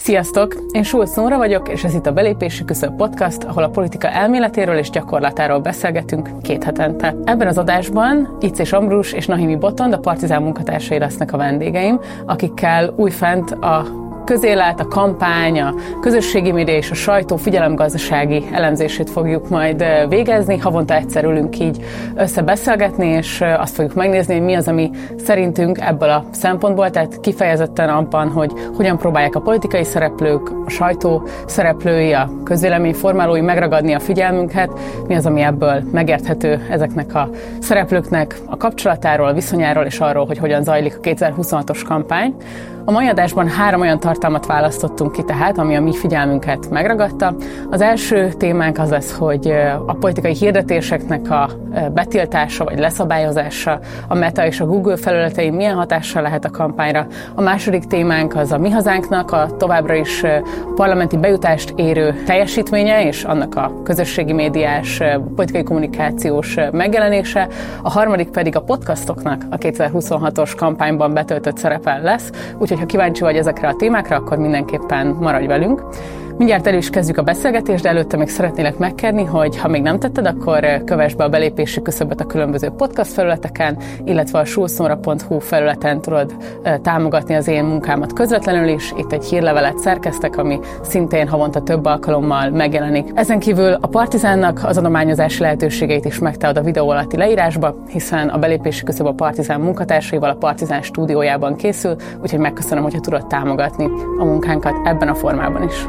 Sziasztok! Én Schulz Nóra vagyok, és ez itt a Belépési Küszöb Podcast, ahol a politika elméletéről és gyakorlatáról beszélgetünk 2 hetente. Ebben az adásban Icés Ambrus és Nahimi Botond, a Partizán munkatársai lesznek a vendégeim, akikkel újfent a közélet, a kampány, a közösségi média és a sajtó figyelemgazdasági elemzését fogjuk majd végezni. Havonta egyszer ülünk így összebeszélgetni, és azt fogjuk megnézni, hogy mi az, ami szerintünk ebből a szempontból, tehát kifejezetten abban, hogy hogyan próbálják a politikai szereplők, a sajtó szereplői, a közvélemény formálói megragadni a figyelmünket, mi az, ami ebből megérthető ezeknek a szereplőknek a kapcsolatáról, a viszonyáról és arról, hogy hogyan zajlik a 2026-os kampány. A mai adásban 3 olyan tartalmat választottunk ki tehát, ami a mi figyelmünket megragadta. Az első témánk az lesz, hogy a politikai hirdetéseknek a betiltása vagy leszabályozása, a Meta és a Google felületein milyen hatással lehet a kampányra. A második témánk az a Mi Hazánknak a továbbra is parlamenti bejutást érő teljesítménye és annak a közösségi médiás, politikai kommunikációs megjelenése. A harmadik pedig a podcastoknak a 2026-os kampányban betöltött szerepe lesz. Úgyhogy ha kíváncsi vagy ezekre a témákra, akkor mindenképpen maradj velünk. Mindjárt el is kezdjük a beszélgetést, de előtte még szeretnélek megkérni, hogy ha még nem tetted, akkor kövess be a Belépési Küszöböt a különböző podcast felületeken, illetve a schulznora.hu felületen tudod támogatni az én munkámat közvetlenül is. Itt egy hírlevelet szerkeztek, ami szintén havonta több alkalommal megjelenik. Ezen kívül a Partizánnak az adományozási lehetőségeit is megtalálod a videó alatti leírásba, hiszen a Belépési Küszöb a Partizán munkatársaival a Partizán stúdiójában készül, úgyhogy megköszönöm, hogyha tudod támogatni a munkánkat ebben a formában is.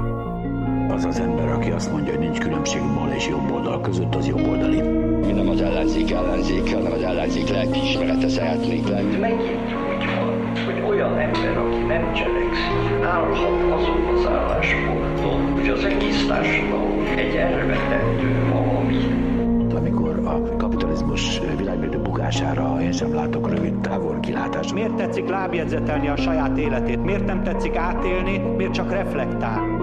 Az az ember, aki azt mondja, hogy nincs különbség bal és jobb oldal között, az jobb oldali. Mi nem az ellenzék, hanem az ellenzék lelkiismerete szeretnék lenni. Megint hogy olyan ember, aki nem cselekszik, állhat azon az állásponton, hogy az egész társadalom egy elvetendő valami. Amikor a kapitalizmus világméretű bukására én sem látok rövid távol kilátást. Miért tetszik lábjegyzetelni a saját életét? Miért nem tetszik átélni? Miért csak reflektál?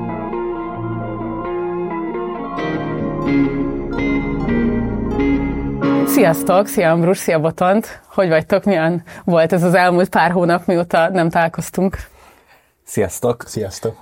Sziasztok! Szia Ambrus, szia Botond! Hogy vagytok? Milyen volt ez az elmúlt pár hónap, mióta nem találkoztunk? Sziasztok! Sziasztok!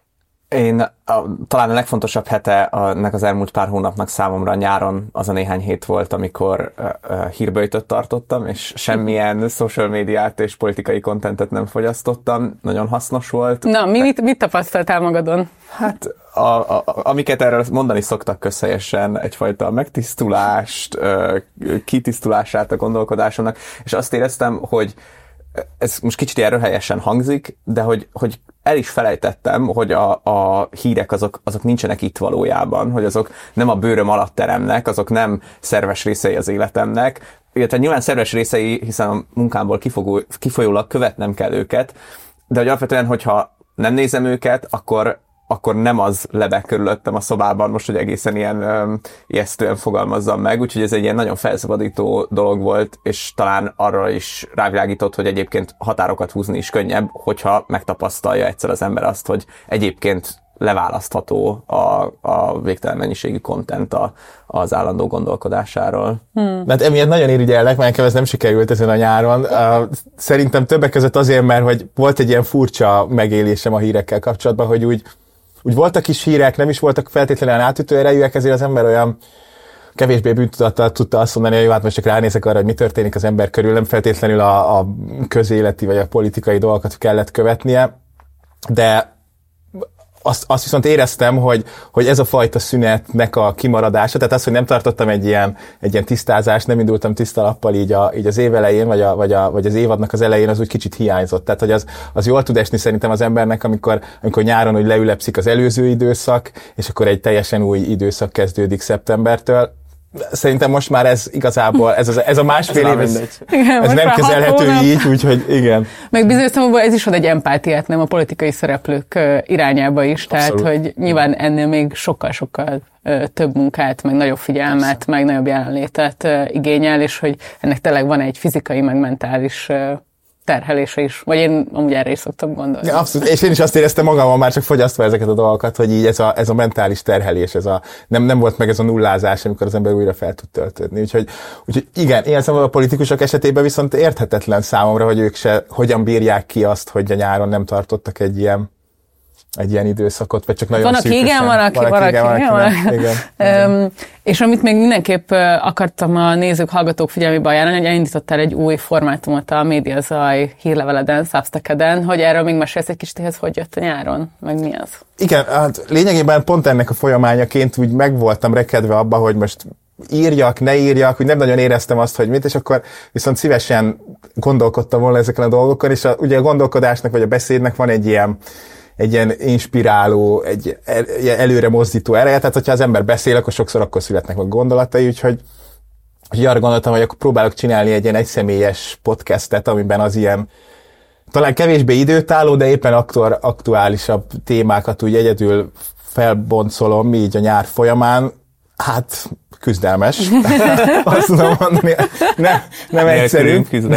Talán a legfontosabb hete ennek az elmúlt pár hónapnak számomra nyáron az a néhány hét volt, amikor hírböjtöt tartottam, és semmilyen social médiát és politikai kontentet nem fogyasztottam. Nagyon hasznos volt. Na, mit tapasztaltál magadon? Hát, amiket erről mondani szoktak közhelyesen, egyfajta megtisztulást, kitisztulását a gondolkodásomnak, és azt éreztem, hogy ez most kicsit erőhelyesen hangzik, de hogy el is felejtettem, hogy a hírek azok nincsenek itt valójában, hogy azok nem a bőröm alatt teremnek, azok nem szerves részei az életemnek, illetve nyilván szerves részei, hiszen a munkámból kifolyólag követnem kell őket, de hogy alapvetően, hogyha nem nézem őket, akkor nem az lebeg körülöttem a szobában, most, hogy egészen ilyen ijesztően fogalmazzam meg, úgyhogy ez egy ilyen nagyon felszabadító dolog volt, és talán arra is rávilágított, hogy egyébként határokat húzni is könnyebb, hogyha megtapasztalja egyszer az ember azt, hogy egyébként leválasztható a végtelen mennyiségű content az állandó gondolkodásáról. Mert emiatt nagyon irigyellek, mert nekem ez nem sikerült ezen a nyáron. Szerintem többek között azért, mert hogy volt egy ilyen furcsa megélésem a hírekkel kapcsolatban, hogy úgy voltak is hírek, nem is voltak feltétlenül átütő erejűek, ezért az ember olyan kevésbé bűntudattal tudta azt mondani, hogy hát most csak ránézek arra, hogy mi történik az ember körül, nem feltétlenül a közéleti vagy a politikai dolgokat kellett követnie, de azt viszont éreztem, hogy ez a fajta szünetnek a kimaradása, tehát az, hogy nem tartottam egy ilyen tisztázást, nem indultam tiszta lappal így az év elején, vagy az évadnak az elején, az úgy kicsit hiányzott. Tehát, hogy az jól tud esni szerintem az embernek, amikor nyáron úgy leülepszik az előző időszak, és akkor egy teljesen új időszak kezdődik szeptembertől. Szerintem most már ez igazából, ez a másfél év, ez nem kezelhető így, úgyhogy igen. Meg bizonyos számomra ez is ad egy empátiát, nem a politikai szereplők irányába is, tehát hogy nyilván ennél még sokkal-sokkal több munkát, meg nagyobb figyelmet, meg nagyobb jelenlétet igényel, és hogy ennek tényleg van egy fizikai, meg mentális terhelése is, vagy én amúgy erre is szoktam gondolni. Ja, abszolút, és én is azt éreztem magamon már csak fogyasztva ezeket a dolgokat, hogy így ez a mentális terhelés, nem volt meg ez a nullázás, amikor az ember újra fel tud töltődni. Úgyhogy igen, ilyen szemben a politikusok esetében viszont érthetetlen számomra, hogy ők se hogyan bírják ki azt, hogy a nyáron nem tartottak egy ilyen egy ilyen időszakot, vagy csak nagyon van, szűkösen. Igen, van, aki igen. És amit még mindenképp akartam a nézők, hallgatók figyelmébe ajánlani, hogy elindítottál egy új formátumot a Médiazaj hírleveleden, Substackeden, hogy erről még mesélsz egy kicsit, hogy jött a nyáron, meg mi az? Igen, hát lényegében pont ennek a folyamányaként úgy meg voltam rekedve abba, hogy most írjak, ne írjak, úgy nem nagyon éreztem azt, hogy mit, és akkor viszont szívesen gondolkodtam volna ezeken a dolgokon, és ugye a gondolkodásnak vagy a beszédnek van egy ilyen inspiráló, egy előre mozdító ereje, tehát hogyha az ember beszél, akkor sokszor születnek meg gondolatai, úgyhogy arra gondoltam, hogy akkor próbálok csinálni egy ilyen egyszemélyes podcastet, amiben az ilyen talán kevésbé időtálló, de éppen aktuálisabb témákat úgy egyedül felboncolom így a nyár folyamán. Hát küzdelmes. Azt tudom mondani, nem egyszerű.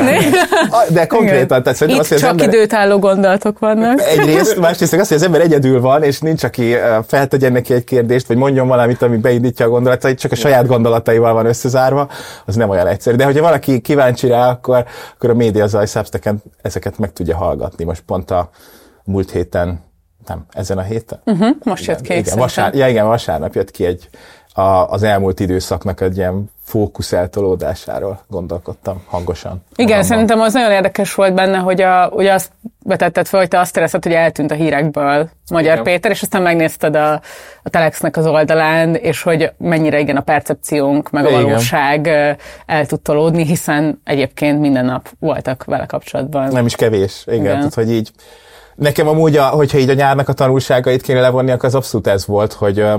De konkrétan. Tehát itt azt, csak időtálló gondolatok vannak. Egyrészt, másrészt azt, hogy az ember egyedül van, és nincs, aki feltegyen neki egy kérdést, vagy mondjon valamit, ami beindítja a gondolatait, csak a saját gondolataival van összezárva, az nem olyan egyszerű. De hogyha valaki kíváncsi rá, akkor a Médiazaj Substacken ezeket meg tudja hallgatni. Most pont a múlt héten, nem, ezen a héten? Most jött ki. Igen, vasárnap jött ki az elmúlt időszaknak egy ilyen fókusz eltolódásáról gondolkodtam hangosan. Igen, magamban. Szerintem az nagyon érdekes volt benne, hogy ugye azt vetetted fel, hogy te azt érezted, hogy eltűnt a hírekből Magyar Péter, és aztán megnézted a Telexnek az oldalán, és hogy mennyire igen a percepciónk, meg a valóság el tud tolódni, hiszen egyébként minden nap voltak vele kapcsolatban. Nem is kevés, igen. Tehát, hogy így nekem amúgy, hogyha így a nyárnak a tanulságait kéne levonni, akkor az abszolút ez volt,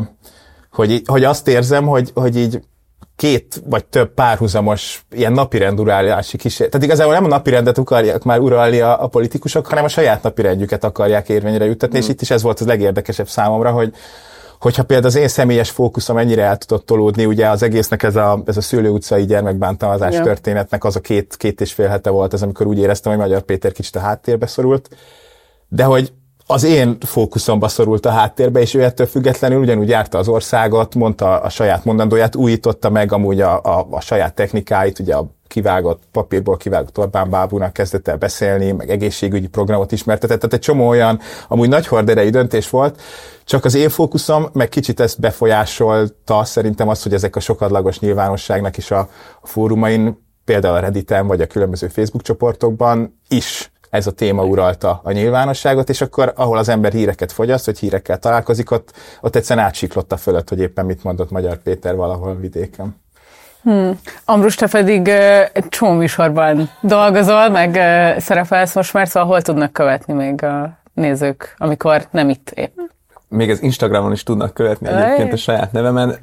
hogy azt érzem, hogy így két vagy több párhuzamos ilyen napirendurálási kísérlet. Tehát igazából nem a napirendet akarják már uralni a politikusok, hanem a saját napirendjüket akarják érvényre juttatni, és itt is ez volt az legérdekesebb számomra, hogyha például az én személyes fókuszom ennyire el tudott tolódni, ugye az egésznek ez a Szőlő utcai gyermekbántalmazás történetnek az a két és fél hete volt, az amikor úgy éreztem, hogy Magyar Péter kicsit a háttérbe szorult, de hogy az én fókuszomba szorult a háttérbe, és ő ettől függetlenül ugyanúgy járta az országot, mondta a saját mondandóját, újította meg amúgy a saját technikáit, ugye a papírból kivágott Orbán bábúnak kezdett el beszélni, meg egészségügyi programot ismertetett, tehát egy csomó olyan amúgy nagy horderejű döntés volt, csak az én fókuszom meg kicsit ezt befolyásolta szerintem az, hogy ezek a sokadlagos nyilvánosságnak is a fórumain, például a Redditen, vagy a különböző Facebook csoportokban is ez a téma uralta a nyilvánosságot, és akkor, ahol az ember híreket fogyaszt, vagy hírekkel találkozik, ott egyszerűen átsiklott a fölött, hogy éppen mit mondott Magyar Péter valahol vidéken. Ambrus, te pedig egy csomó műsorban dolgozol, meg szerepelsz most már, szóval hol tudnak követni még a nézők, amikor nem itt épp? Még az Instagramon is tudnak követni egyébként a saját nevemen,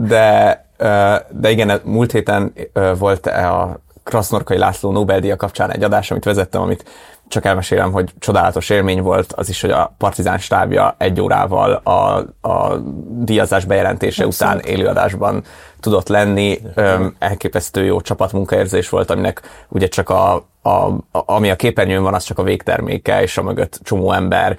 de igen, múlt héten volt a Krasznorkai László Nobel-díja kapcsán egy adás, amit vezettem, amit csak elmesélem, hogy csodálatos élmény volt az is, hogy a Partizán stábja 1 órával a díjazás bejelentése után élőadásban tudott lenni. Elképesztő jó csapatmunkaérzés volt, aminek ugye csak ami a képernyőn van, az csak a végterméke, és a mögött csomó ember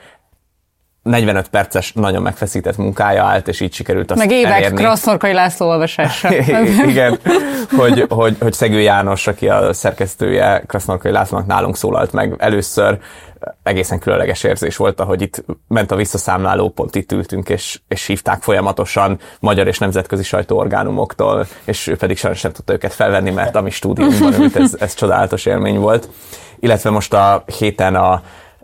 45 perces, nagyon megfeszített munkája állt, és így sikerült azt elérni. Meg évek Krasznorkai László olvasása. Igen, hogy Szegő János, aki a szerkesztője Krasznorkai Lászlónak, nálunk szólalt meg először. Egészen különleges érzés volt, ahogy itt ment a visszaszámláló, pont itt ültünk, és hívták folyamatosan magyar és nemzetközi sajtóorgánumoktól, és ő pedig sajnos nem tudta őket felvenni, mert a mi stúdiónkban ült, ez csodálatos élmény volt. Illetve most a héten a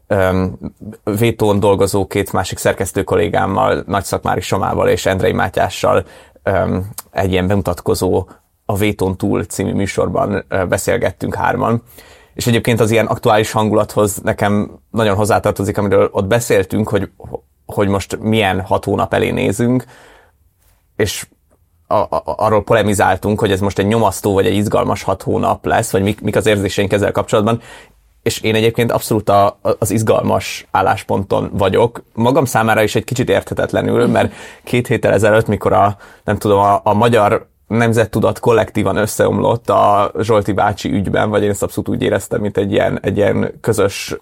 Vétón dolgozó 2 másik szerkesztő kollégámmal, Nagy Szakmári Somával és Endrei Mátyással egy ilyen bemutatkozó A Vétón túl című műsorban beszélgettünk 3-an. És egyébként az ilyen aktuális hangulathoz nekem nagyon hozzátartozik, amiről ott beszéltünk, hogy most milyen 6 hónap elé nézünk, és arról polemizáltunk, hogy ez most egy nyomasztó vagy egy izgalmas 6 hónap lesz, vagy mik az érzéseink ezzel kapcsolatban. És én egyébként abszolút az izgalmas állásponton vagyok. Magam számára is egy kicsit érthetetlenül, mert 2 héttel ezelőtt, mikor a magyar nemzettudat kollektívan összeomlott a Zsolti bácsi ügyben, vagy én ezt abszolút úgy éreztem, mint egy ilyen közös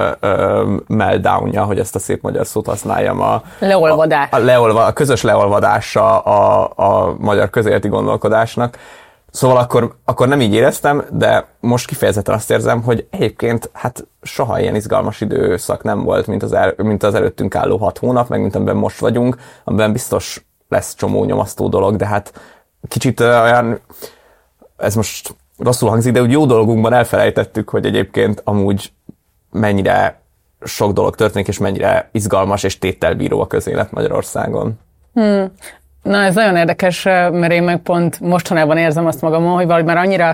meltdownja, hogy ezt a szép magyar szót használjam. Leolvadás. A közös leolvadása a magyar közéleti gondolkodásnak. Szóval akkor nem így éreztem, de most kifejezetten azt érzem, hogy egyébként hát soha ilyen izgalmas időszak nem volt, mint az előttünk álló 6 hónap, meg mint amiben most vagyunk, amiben biztos lesz csomó nyomasztó dolog, de hát kicsit olyan, ez most rosszul hangzik, de úgy jó dolgunkban elfelejtettük, hogy egyébként amúgy mennyire sok dolog történik, és mennyire izgalmas és téttelbíró a közélet Magyarországon. Na, ez nagyon érdekes, mert én meg pont mostanában érzem azt magamon, hogy valahogy már annyira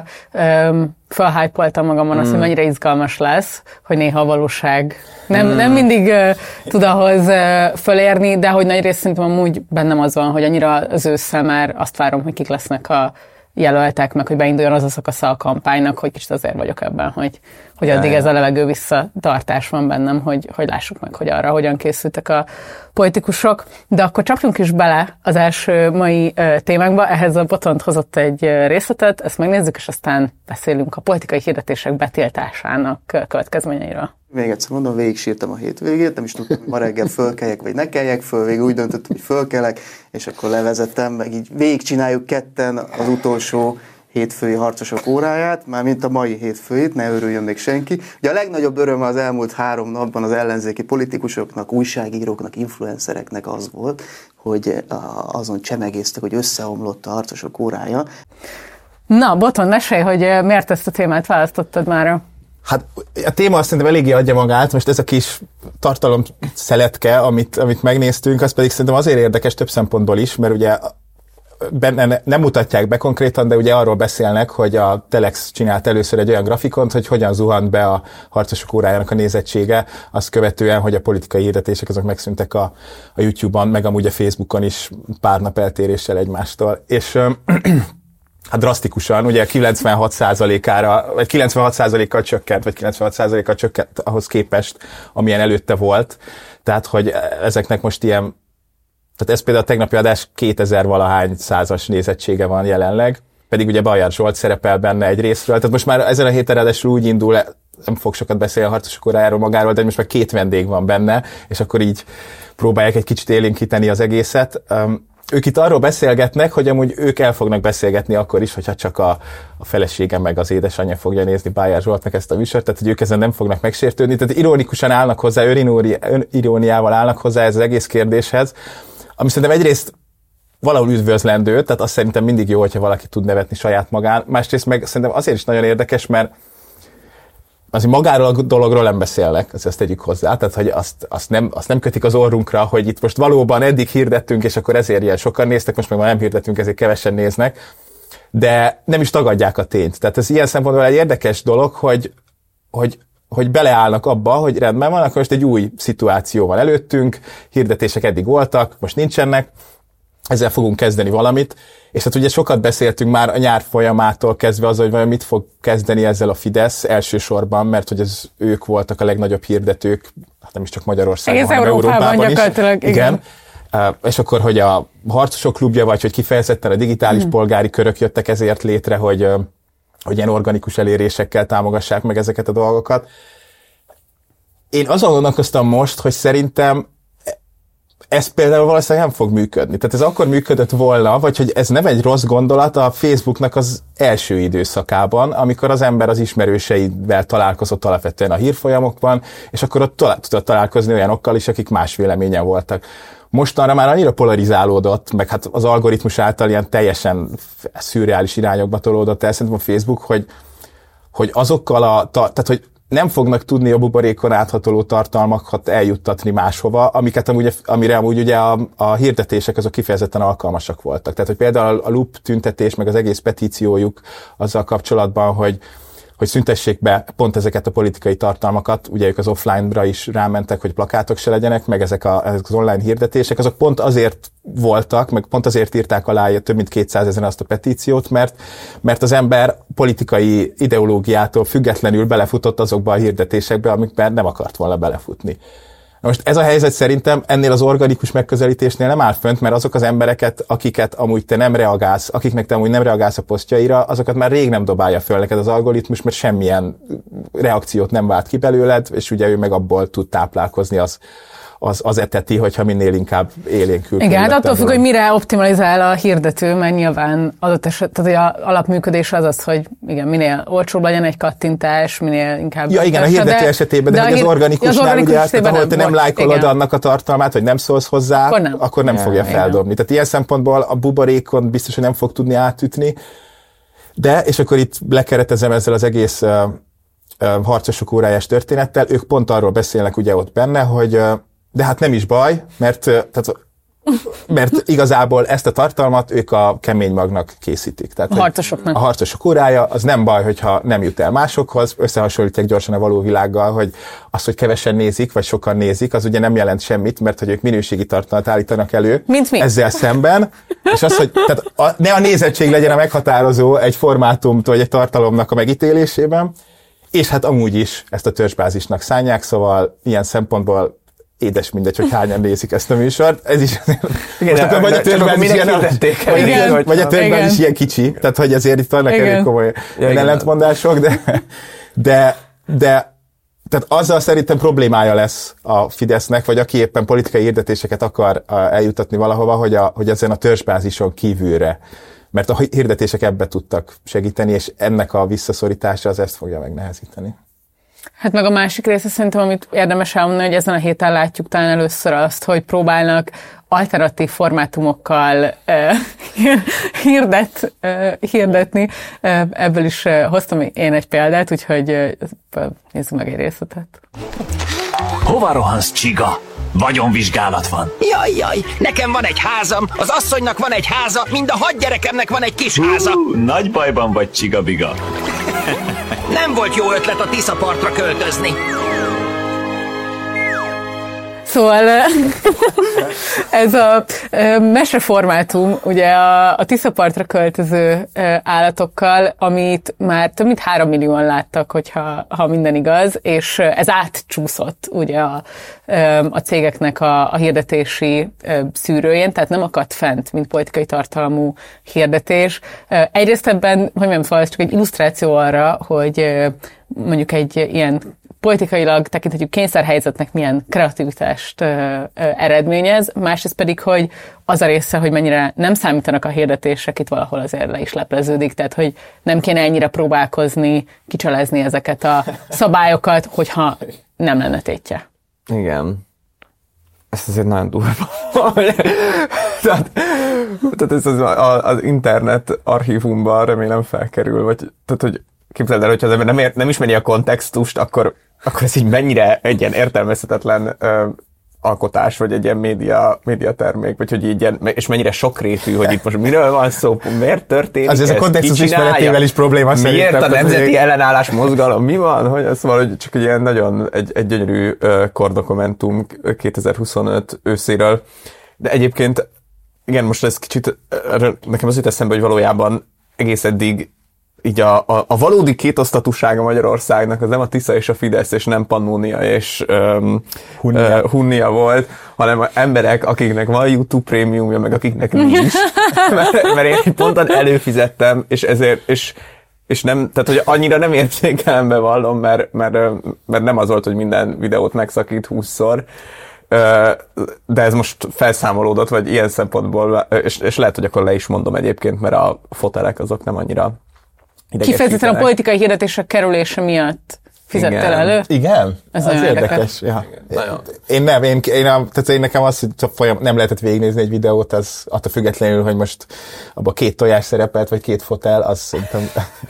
felhypoltam magamon azt, hogy mennyire izgalmas lesz, hogy néha a valóság nem mindig tud ahhoz fölérni, de hogy nagy részt szerintem amúgy bennem az van, hogy annyira az ősszel már azt várom, hogy kik lesznek a jelöltek, meg hogy beinduljon az a szakasza a kampánynak, hogy kicsit azért vagyok ebben, hogy addig ez a levegő visszatartás van bennem, hogy lássuk meg, hogy arra hogyan készültek a politikusok. De akkor csapjunk is bele az első mai témánkba. Ehhez a Botont hozott egy részletet, ezt megnézzük, és aztán beszélünk a politikai hirdetések betiltásának következményeiről. Még egyszer mondom, végig sírtam a hétvégét, nem is tudtam, hogy ma reggel fölkeljek, vagy ne keljek föl, végül úgy döntöttem, hogy fölkelek, és akkor levezettem, meg így végig csináljuk ketten az utolsó hétfői harcosok óráját, mármint a mai hétfőit, ne örüljön még senki. Ugye a legnagyobb öröm az elmúlt 3 napban az ellenzéki politikusoknak, újságíróknak, influencereknek az volt, hogy azon csemegéztek, hogy összeomlott a harcosok órája. Na, Boton, mesélj, hogy miért ezt a témát választottad mára? Hát a téma azt szerintem eléggé adja magát, most ez a kis tartalomszeletke, amit megnéztünk, az pedig szerintem azért érdekes több szempontból is, mert ugye benne nem mutatják be konkrétan, de ugye arról beszélnek, hogy a Telex csinált először egy olyan grafikont, hogy hogyan zuhant be a harcosok órájának a nézettsége, azt követően, hogy a politikai hirdetések azok megszűntek a YouTube-on, meg amúgy a Facebookon is pár nap eltéréssel egymástól. És hát drasztikusan, ugye 96%-ára, vagy 96%-kal csökkent, vagy 96%-kal csökkent ahhoz képest, amilyen előtte volt. Tehát, hogy ezeknek most ilyen, tehát ez például a tegnapi adás 2000-valahány százas nézettsége van jelenleg, pedig ugye Bajár Zsolt szerepel benne egy részről. Tehát most már ezen a héten ráadásul úgy indul, nem fog sokat beszélni a harcosok órájáról magáról, de most már 2 vendég van benne, és akkor így próbálják egy kicsit élénkíteni az egészet. Ők itt arról beszélgetnek, hogy amúgy ők el fognak beszélgetni akkor is, hogyha csak a feleségem meg az édesanyja fogja nézni Bajár Zsoltnak ezt a műsort, tehát hogy ők ezen nem fognak megsértődni, tehát ironikusan állnak hozzá, öniróniával állnak hozzá ez az egész kérdéshez, ami szerintem egyrészt valahol üdvözlendő, tehát azt szerintem mindig jó, hogyha valaki tud nevetni saját magán, másrészt meg szerintem azért is nagyon érdekes, mert azért magáról a dologról nem beszélnek, ezt tegyük hozzá, tehát hogy azt nem kötik az orrunkra, hogy itt most valóban eddig hirdettünk, és akkor ezért ilyen sokan néztek, most meg már nem hirdettünk, ezért kevesen néznek, de nem is tagadják a tényt. Tehát ez ilyen szempontból egy érdekes dolog, hogy beleállnak abba, hogy rendben van, akkor most egy új szituáció van előttünk, hirdetések eddig voltak, most nincsenek, ezzel fogunk kezdeni valamit, és hát ugye sokat beszéltünk már a nyár folyamától kezdve az, hogy vajon mit fog kezdeni ezzel a Fidesz elsősorban, mert hogy ők voltak a legnagyobb hirdetők, hát nem is csak Magyarországon, egész hanem Európában is. Igen. És akkor, hogy a harcosok klubja, vagy hogy kifejezetten a digitális polgári körök jöttek ezért létre, hogy ilyen organikus elérésekkel támogassák meg ezeket a dolgokat. Én azon gondolkoztam most, hogy szerintem ez például valószínűleg nem fog működni. Tehát ez akkor működött volna, vagy hogy ez nem egy rossz gondolat a Facebooknak az első időszakában, amikor az ember az ismerőseivel találkozott alapvetően a hírfolyamokban, és akkor ott tudott találkozni olyanokkal is, akik más véleményen voltak. Mostanra már annyira polarizálódott, meg hát az algoritmus által ilyen teljesen szürreális irányokba tolódott el szerintem a Facebook, hogy azokkal tehát hogy nem fognak tudni a buborékon áthatoló tartalmakat eljuttatni máshova, amire amúgy ugye a hirdetések azok kifejezetten alkalmasak voltak. Tehát, hogy például a Loop tüntetés, meg az egész petíciójuk azzal kapcsolatban, hogy szüntessék be pont ezeket a politikai tartalmakat, ugye ők az offline-ra is rámentek, hogy plakátok se legyenek, meg ezek az online hirdetések, azok pont azért voltak, meg pont azért írták alá több mint 200 000 azt a petíciót, mert az ember politikai ideológiától függetlenül belefutott azokba a hirdetésekbe, amikben nem akart volna belefutni. Most ez a helyzet szerintem ennél az organikus megközelítésnél nem áll fönt, mert azok az embereket, akiknek te amúgy nem reagálsz a posztjaira, azokat már rég nem dobálja föl neked az algoritmus, mert semmilyen reakciót nem vált ki belőled, és ugye ő meg abból tud táplálkozni az az eteti, hogyha minél inkább élénkül. Igen, hát attól függ, hogy mire optimalizál a hirdető, mert nyilván adott eset, tehát a alapműködés az, hogy igen, minél olcsóbb legyen egy kattintás, minél inkább... Ja igen, a hirdető esetében, de hogy az organikusnál ugye, tehát ahol te nem lájkolod annak a tartalmát, vagy nem szólsz hozzá, akkor nem fogja feldobni. Tehát ilyen szempontból a buborékon biztos, hogy nem fog tudni átütni, de, és akkor itt lekeretezem ezzel az egész harcosok órájás történettel, ők pont arról beszélnek ugye ott benne, hogy de hát nem is baj, mert igazából ezt a tartalmat ők a kemény magnak készítik. Tehát, a harcosoknak. A harcosok órája, az nem baj, hogyha nem jut el másokhoz, összehasonlítják gyorsan a való világgal, hogy az, hogy kevesen nézik, vagy sokan nézik, az ugye nem jelent semmit, mert hogy ők minőségi tartalmat állítanak elő ezzel szemben, és az, hogy tehát ne a nézettség legyen a meghatározó egy formátumtól, vagy egy tartalomnak a megítélésében, és hát amúgy is ezt a törzsbázisnak szánják, szóval ilyen szempontból édes mindegy, hogy hányan nézik ezt a műsort. Ez is igen, vagy a törzsbázis is ilyen kicsi, tehát hogy azért itt vannak elég komoly ellentmondások, de tehát azzal szerintem problémája lesz a Fidesznek, vagy aki éppen politikai hirdetéseket akar eljutatni valahova, hogy ezen a törzsbázison kívülre. Mert a hirdetések ebbe tudtak segíteni, és ennek a visszaszorítása az ezt fogja megnehezíteni. Hát meg a másik része szerintem, amit érdemes elmondani, hogy ezen a héten látjuk talán először azt, hogy próbálnak alternatív formátumokkal hirdetni. Ebből is hoztam én egy példát, úgyhogy nézzük meg egy részletet. Hova rohansz, csiga? Vagyonvizsgálat van. Jaj, nekem van egy házam, az asszonynak van egy háza, mind a 6 gyerekemnek van egy kis háza. Nagy bajban vagy, csiga-biga. Nem volt jó ötlet a Tiszapartra költözni. Szóval ez a meseformátum, ugye a Tiszapartra költöző állatokkal, amit már több mint 3 millióan láttak, ha minden igaz, és ez átcsúszott ugye a cégeknek a hirdetési szűrőjén, tehát nem akadt fent, mint politikai tartalmú hirdetés. Egyrészt ebben, hogy mondjam, szóval ez csak egy illusztráció arra, hogy mondjuk egy ilyen politikailag tekinthetjük kényszerhelyzetnek milyen kreativitást eredményez, másrészt pedig, hogy az a része, hogy mennyire nem számítanak a hirdetések, itt valahol azért le is lepleződik, tehát hogy nem kéne ennyire próbálkozni, kicselezni ezeket a szabályokat, hogyha nem lenne tétje. Igen. Ez azért nagyon durva. tehát ez az internet archívumban remélem felkerül, vagy tehát, hogy képzeld el, hogyha az ember nem ismeri a kontextust, akkor ez így mennyire egy ilyen értelmezhetetlen alkotás, vagy egy ilyen média termék, vagy hogy így ilyen, és mennyire sokrétű, hogy itt most miről van szó, miért történik ez? Ez a kontextus ismeretével is probléma szerintem. Miért a nemzeti ellenállás mozgalom? Mi van? Hogy szóval, hogy csak egy ilyen nagyon egy gyönyörű kordokumentum 2025 őszéről. De egyébként, igen, most ez kicsit, nekem az jut eszembe, hogy valójában egész eddig így a valódi kétosztatúsága Magyarországnak az nem a Tisza és a Fidesz, és nem Pannónia és Hunnia volt, hanem emberek, akiknek van YouTube prémiumja, meg akiknek nincs. mert én ponton előfizettem, és ezért, és nem, tehát hogy annyira nem értékelembe vallom, mert nem az volt, hogy minden videót megszakít 20-szor, de ez most felszámolódott, vagy ilyen szempontból, és lehet, hogy akkor le is mondom egyébként, mert a fotelek azok nem annyira kifejezetten a politikai hirdetések kerülése miatt fizettél elő? Igen? Ez érdekes. Ja. Én nekem az, hogy nem lehetett végignézni egy videót, az attól függetlenül, hogy most abban 2 tojás szerepelt, vagy 2 fotel, az szerintem...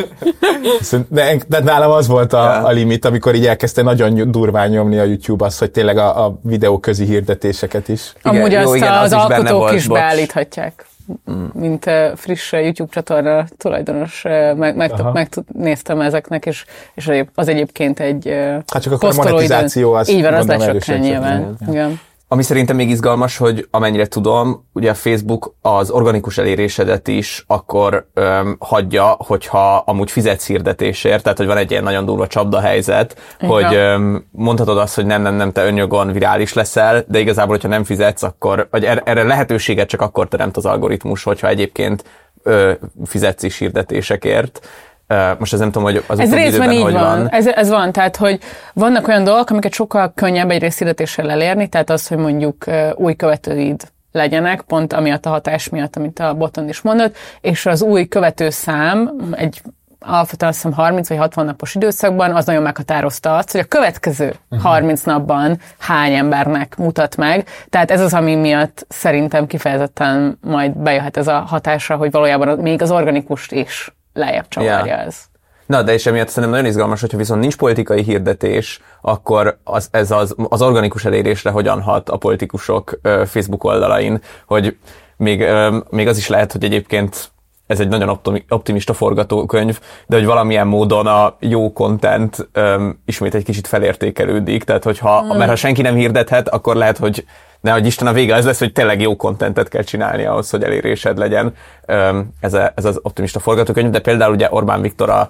de nálam az volt a limit, amikor így elkezdte nagyon durván nyomni a YouTube azt, hogy tényleg a videó közi hirdetéséseket is. Amúgy igen, azt az alkotók is beállíthatják. Mint friss YouTube csatorna tulajdonos, megnéztem ezeknek, és az egyébként egy hát csak akkor a monetizáció az így van, az lecsökken nyilván. Igen. Ami szerintem még izgalmas, hogy amennyire tudom, ugye a Facebook az organikus elérésedet is akkor hagyja, hogyha amúgy fizetsz hirdetésért, tehát hogy van egy ilyen nagyon durva csapdahelyzet, hogy mondhatod azt, hogy nem, te önjogon virális leszel, de igazából, hogyha nem fizetsz, akkor, vagy erre lehetőséget csak akkor teremt az algoritmus, hogyha egyébként fizetsz is hirdetésekért. Most ez nem tudom, hogy az ez utóbbi időben így hogy van. Ez van, tehát hogy vannak olyan dolgok, amiket sokkal könnyebb egyrészt hirdetéssel elérni, tehát az, hogy mondjuk új követőid legyenek, pont amiatt a hatás miatt, amit a Botond is mondott, és az új követőszám egy alapvetően azt hiszem 30 vagy 60 napos időszakban az nagyon meghatározta azt, hogy a következő 30 napban hány embernek mutat meg. Tehát ez az, ami miatt szerintem kifejezetten majd bejöhet ez a hatásra, hogy valójában még az organikust is lejjebb csavarja ez. Na, de és emiatt szerintem nagyon izgalmas, hogyha viszont nincs politikai hirdetés, akkor ez az organikus elérésre hogyan hat a politikusok Facebook oldalain, hogy még az is lehet, hogy egyébként ez egy nagyon optimista forgatókönyv, de hogy valamilyen módon a jó content ismét egy kicsit felértékelődik, tehát mert ha senki nem hirdethet, akkor lehet, hogy nehogy Isten a vége az lesz, hogy tényleg jó contentet kell csinálni ahhoz, hogy elérésed legyen. Ez az optimista forgatókönyv, de például ugye Orbán Viktor a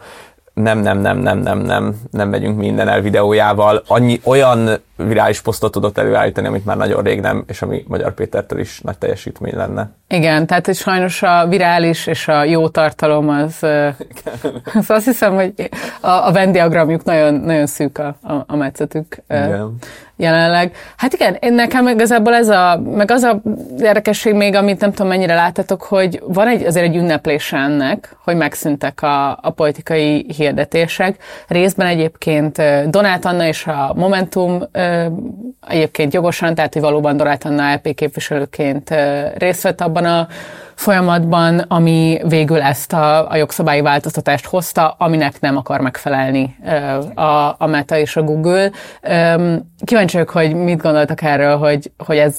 nem megyünk minden el videójával olyan virális posztot tudott előállítani, amit már nagyon rég nem, és ami Magyar Pétertől is nagy teljesítmény lenne. Igen, tehát hogy sajnos a virális és a jó tartalom az azt hiszem, hogy a Venn diagramjuk nagyon, nagyon szűk a metszetük jelenleg. Hát igen, nekem igazából meg az a érdekesség még, amit nem tudom mennyire láttatok, hogy van azért egy ünneplése ennek, hogy megszűntek a politikai hirdetések. Részben egyébként Donát Anna és a Momentum egyébként jogosan, tehát hogy valóban Donát Anna LP képviselőként részt vett abban a folyamatban, ami végül ezt a jogszabályi változtatást hozta, aminek nem akar megfelelni a Meta és a Google. Kíváncsi vagyok, hogy mit gondoltak erről, hogy ez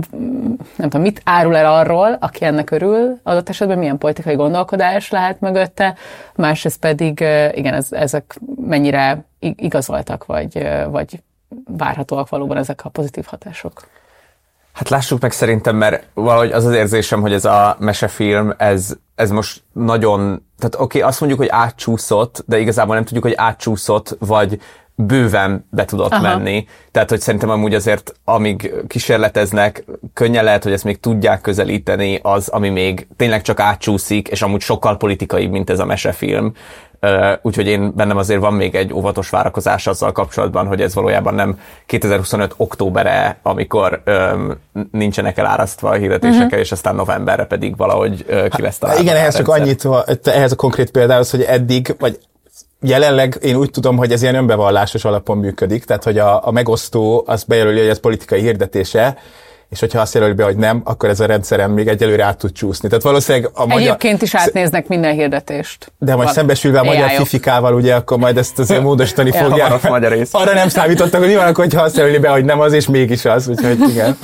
nem tudom, mit árul el arról, aki ennek örül, adott esetben milyen politikai gondolkodás lehet mögötte, másrészt pedig igen, ezek mennyire igazoltak, vagy várhatóak valóban ezek a pozitív hatások. Hát lássuk meg szerintem, mert valahogy az érzésem, hogy ez a mesefilm, ez most nagyon, tehát oké, azt mondjuk, hogy átcsúszott, de igazából nem tudjuk, hogy átcsúszott, vagy bőven be tudott menni. Tehát, hogy szerintem amúgy azért, amíg kísérleteznek, könnyen lehet, hogy ezt még tudják közelíteni az, ami még tényleg csak átcsúszik, és amúgy sokkal politikaibb, mint ez a mesefilm. Úgyhogy bennem azért van még egy óvatos várakozás azzal kapcsolatban, hogy ez valójában nem 2025 októbere, amikor nincsenek elárasztva a hirdetésekkel, és aztán novemberre pedig valahogy ki lesz találva. Igen, ehhez csak annyit, ehhez a konkrét példához, hogy eddig, vagy jelenleg én úgy tudom, hogy ez ilyen önbevallásos alapon működik, tehát hogy a megosztó az bejelöli, hogy ez politikai hirdetése, és hogyha azt jelöli be, hogy nem, akkor ez a rendszeren még egyelőre át tud csúszni. Tehát valószínűleg a magyar... Egyébként is átnéznek minden hirdetést. De majd szembesülve a magyar fifikával, ugye, akkor majd ezt azért módosítani fogják. Arra nem számítottak, hogy mi van, hogyha azt jelöli be, hogy nem az, és mégis az, úgyhogy igen.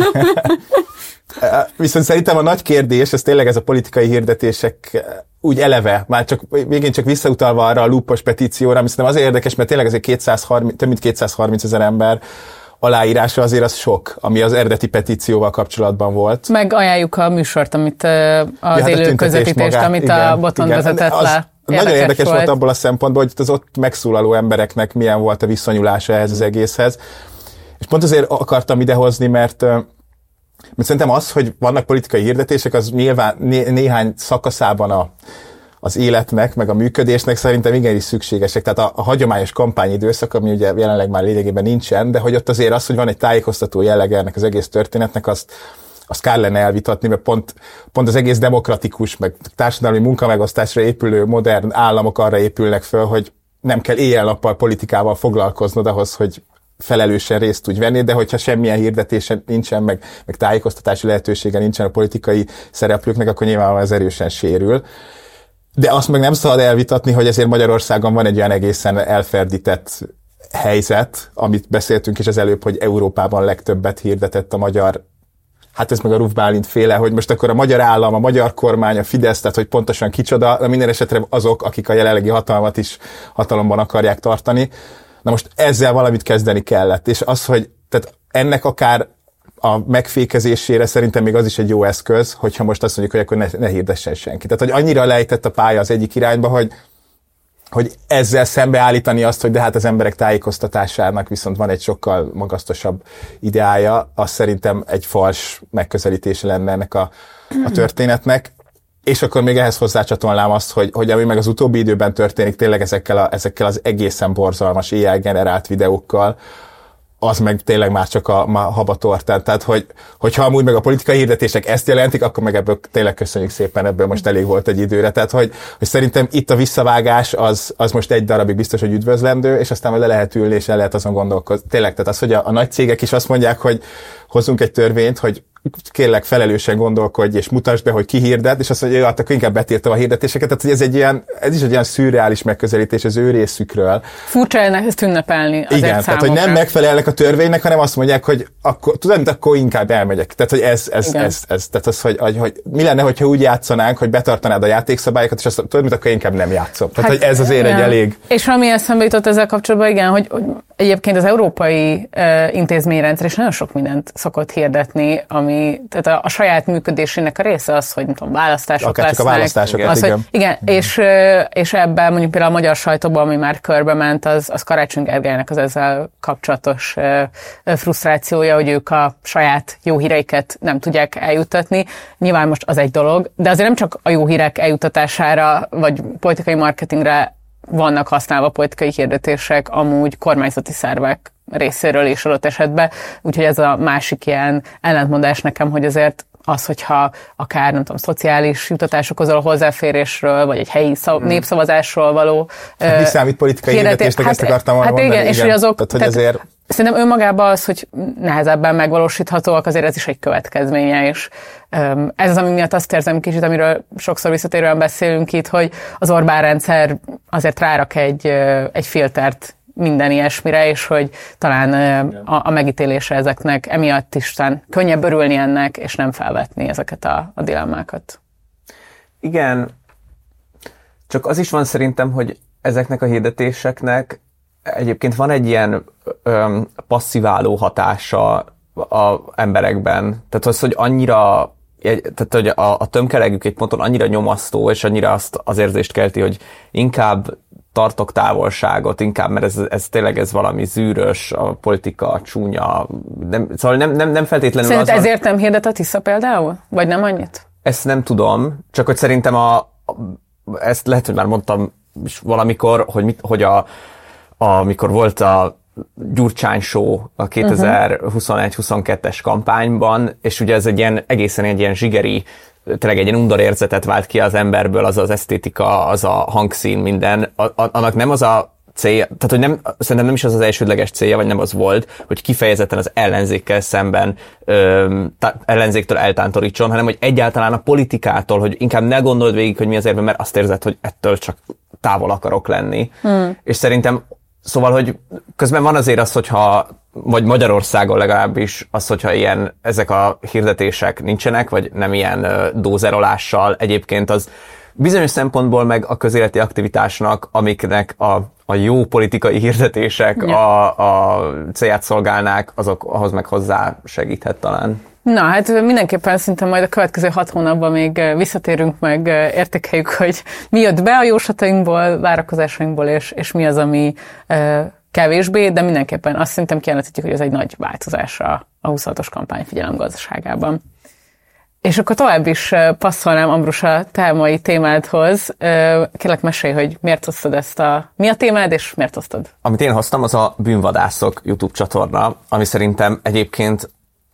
Viszont szerintem a nagy kérdés, ez tényleg ez a politikai hirdetések úgy eleve, már csak végén csak visszautalva arra a lúpos petícióra, ami szerintem azért érdekes, mert tényleg azért több mint 230 000 ember aláírása azért az sok, ami az eredeti petícióval kapcsolatban volt. Meg ajánljuk a műsort, amit az élő közvetítést, amit a Botond vezetett le. Nagyon érdekes volt abból a szempontból, hogy az ott megszólaló embereknek milyen volt a viszonyulása ehhez az egészhez. És pont azért akartam idehozni, mert szerintem az, hogy vannak politikai hirdetések, az nyilván néhány szakaszában az életnek, meg a működésnek szerintem igenis szükségesek. Tehát a hagyományos kampányidőszak, ami ugye jelenleg már lényegében nincsen, de hogy ott azért az, hogy van egy tájékoztató jellege ennek az egész történetnek, azt kár lenne elvitatni, mert pont az egész demokratikus, meg társadalmi munkamegosztásra épülő modern államok arra épülnek föl, hogy nem kell éjjel-nappal politikával foglalkoznod ahhoz, hogy felelősen részt tudj venni, de hogyha semmilyen hirdetése nincsen, meg tájékoztatási lehetősége nincsen a politikai szereplőknek, akkor nyilvánvalóan ez erősen sérül. De azt meg nem szabad elvitatni, hogy ezért Magyarországon van egy olyan egészen elferdített helyzet, amit beszéltünk is az előbb, hogy Európában legtöbbet hirdetett a magyar, hát ez meg a Ruf Bálint féle, hogy most akkor a magyar állam, a magyar kormány, a Fidesz, tehát hogy pontosan kicsoda, de minden esetre azok, akik a jelenlegi hatalmat is hatalomban akarják tartani. Na most ezzel valamit kezdeni kellett, és az, hogy tehát ennek akár a megfékezésére szerintem még az is egy jó eszköz, hogyha most azt mondjuk, hogy akkor ne hirdessen senki. Tehát, hogy annyira lejtett a pálya az egyik irányba, hogy ezzel szembeállítani azt, hogy de hát az emberek tájékoztatásának viszont van egy sokkal magasztosabb ideája, az szerintem egy fals megközelítése lenne ennek a történetnek. És akkor még ehhez hozzácsatolnám azt, hogy ami meg az utóbbi időben történik tényleg ezekkel az egészen borzalmas AI generált videókkal, az meg tényleg már csak a habatortán. Tehát, hogyha amúgy meg a politikai hirdetések ezt jelentik, akkor meg ebből tényleg köszönjük szépen, ebből most elég volt egy időre. Tehát, hogy szerintem itt a visszavágás az most egy darabig biztos, hogy üdvözlendő, és aztán majd le lehet ülni, és el lehet azon gondolkozni. Tényleg, tehát az, hogy a nagy cégek is azt mondják, hogy hozzunk egy törvényt, hogy kérlek felelősen gondolkodj, és mutasd be, hogy ki hirdet, és azt mondja, hogy akkor inkább betiltom a hirdetéseket. Tehát, hogy ez is egy ilyen szürreális megközelítés az ő részükről. Furcsa ezt ünnepelni. Igen, számomra. Tehát, hogy nem megfelelnek a törvénynek, hanem azt mondják, hogy akkor inkább elmegyek. Tehát, hogy tehát az, hogy mi lenne, hogyha úgy játszanánk, hogy betartanád a játékszabályokat, és azt tudod, mint akkor inkább nem játszom. Tehát, hogy ez azért egy elég... És ami eszembe jutott ezzel kapcsolatban, igen, hogy egyébként az európai intézményrendszer is nagyon sok mindent szokott hirdetni, tehát a saját működésének a része az, hogy nem tudom, választások akár lesznek. Csak a választásokat, igen. És ebben mondjuk például a magyar sajtóban, ami már körbe ment, az Karácsony Gergelynek az ezzel kapcsolatos frusztrációja, hogy ők a saját jó híreiket nem tudják eljuttatni. Nyilván most az egy dolog, de azért nem csak a jó hírek eljuttatására, vagy politikai marketingre vannak használva politikai hirdetések, amúgy kormányzati szervek részéről is adott esetben. Úgyhogy ez a másik ilyen ellentmondás nekem, hogy azért az, hogyha akár, nem tudom, szociális jutatásokhoz való hozzáférésről, vagy egy helyi népszavazásról való... Mi számít politikai hirdetésnek, ezt akartam volna mondani. Igen, és hogy azok... Tehát ezért... Szerintem önmagában az, hogy nehezebben megvalósíthatóak, azért ez is egy következménye, és ez az, ami miatt azt érzem kicsit, amiről sokszor visszatérően beszélünk itt, hogy az Orbán rendszer azért rárak egy filtert minden ilyesmire, és hogy talán a megítélése ezeknek emiatt is talán könnyebb örülni ennek, és nem felvetni ezeket a dilemmákat. Igen, csak az is van szerintem, hogy ezeknek a hirdetéseknek egyébként van egy ilyen passziváló hatása az emberekben. Tehát az, hogy annyira, tehát hogy a tömkelegük egy ponton annyira nyomasztó, és annyira az érzést kelti, hogy inkább tartok távolságot, inkább, mert ez tényleg ez valami zűrös, a politika csúnya, szóval nem feltétlenül Szerint ezért nem hirdet a Tisza például? Vagy nem annyit? Ezt nem tudom, csak hogy szerintem ezt lehet, hogy már mondtam is valamikor, hogy amikor volt a Gyurcsány show a 2021-22-es kampányban, és ugye ez egészen egy ilyen zsigeri, tényleg egy ilyen undorérzetet vált ki az emberből, az esztétika, az a hangszín, minden, annak nem az a célja, tehát hogy szerintem nem is az elsődleges célja, vagy nem az volt, hogy kifejezetten az ellenzékkel szemben ellenzéktől eltántorítson, hanem hogy egyáltalán a politikától, hogy inkább ne gondold végig, hogy mi az érve, mert azt érzed, hogy ettől csak távol akarok lenni. És szerintem szóval, hogy közben van azért az, hogyha, vagy Magyarországon legalábbis az, hogyha ezek a hirdetések nincsenek, vagy nem ilyen dózerolással, egyébként az bizonyos szempontból meg a közéleti aktivitásnak, amiknek a jó politikai hirdetések a célját szolgálnák, ahhoz meg hozzá segíthet talán. Na, hát mindenképpen szerintem majd a következő 6 hónapban még visszatérünk meg, értékeljük, hogy mi jött be a jóslatainkból, várakozásainkból, és mi az, ami kevésbé, de mindenképpen azt szerintem kijelenthetjük, hogy ez egy nagy változás a 26-os kampány figyelemgazdaságában. És akkor tovább is passzolnám, Ambrus, a te mai témádhoz. Kérlek, mesélj, hogy miért hoztad mi a témád, és miért hoztad? Amit én hoztam, az a Bűnvadászok YouTube csatorna, ami szerintem egyébként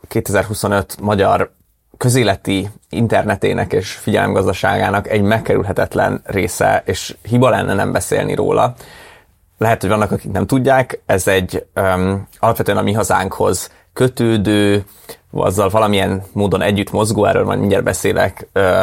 2025 magyar közéleti internetének és figyelemgazdaságának egy megkerülhetetlen része, és hiba lenne nem beszélni róla. Lehet, hogy vannak, akik nem tudják, ez egy alapvetően a mi hazánkhoz kötődő, azzal valamilyen módon együtt mozgó, erről majd mindjárt beszélek,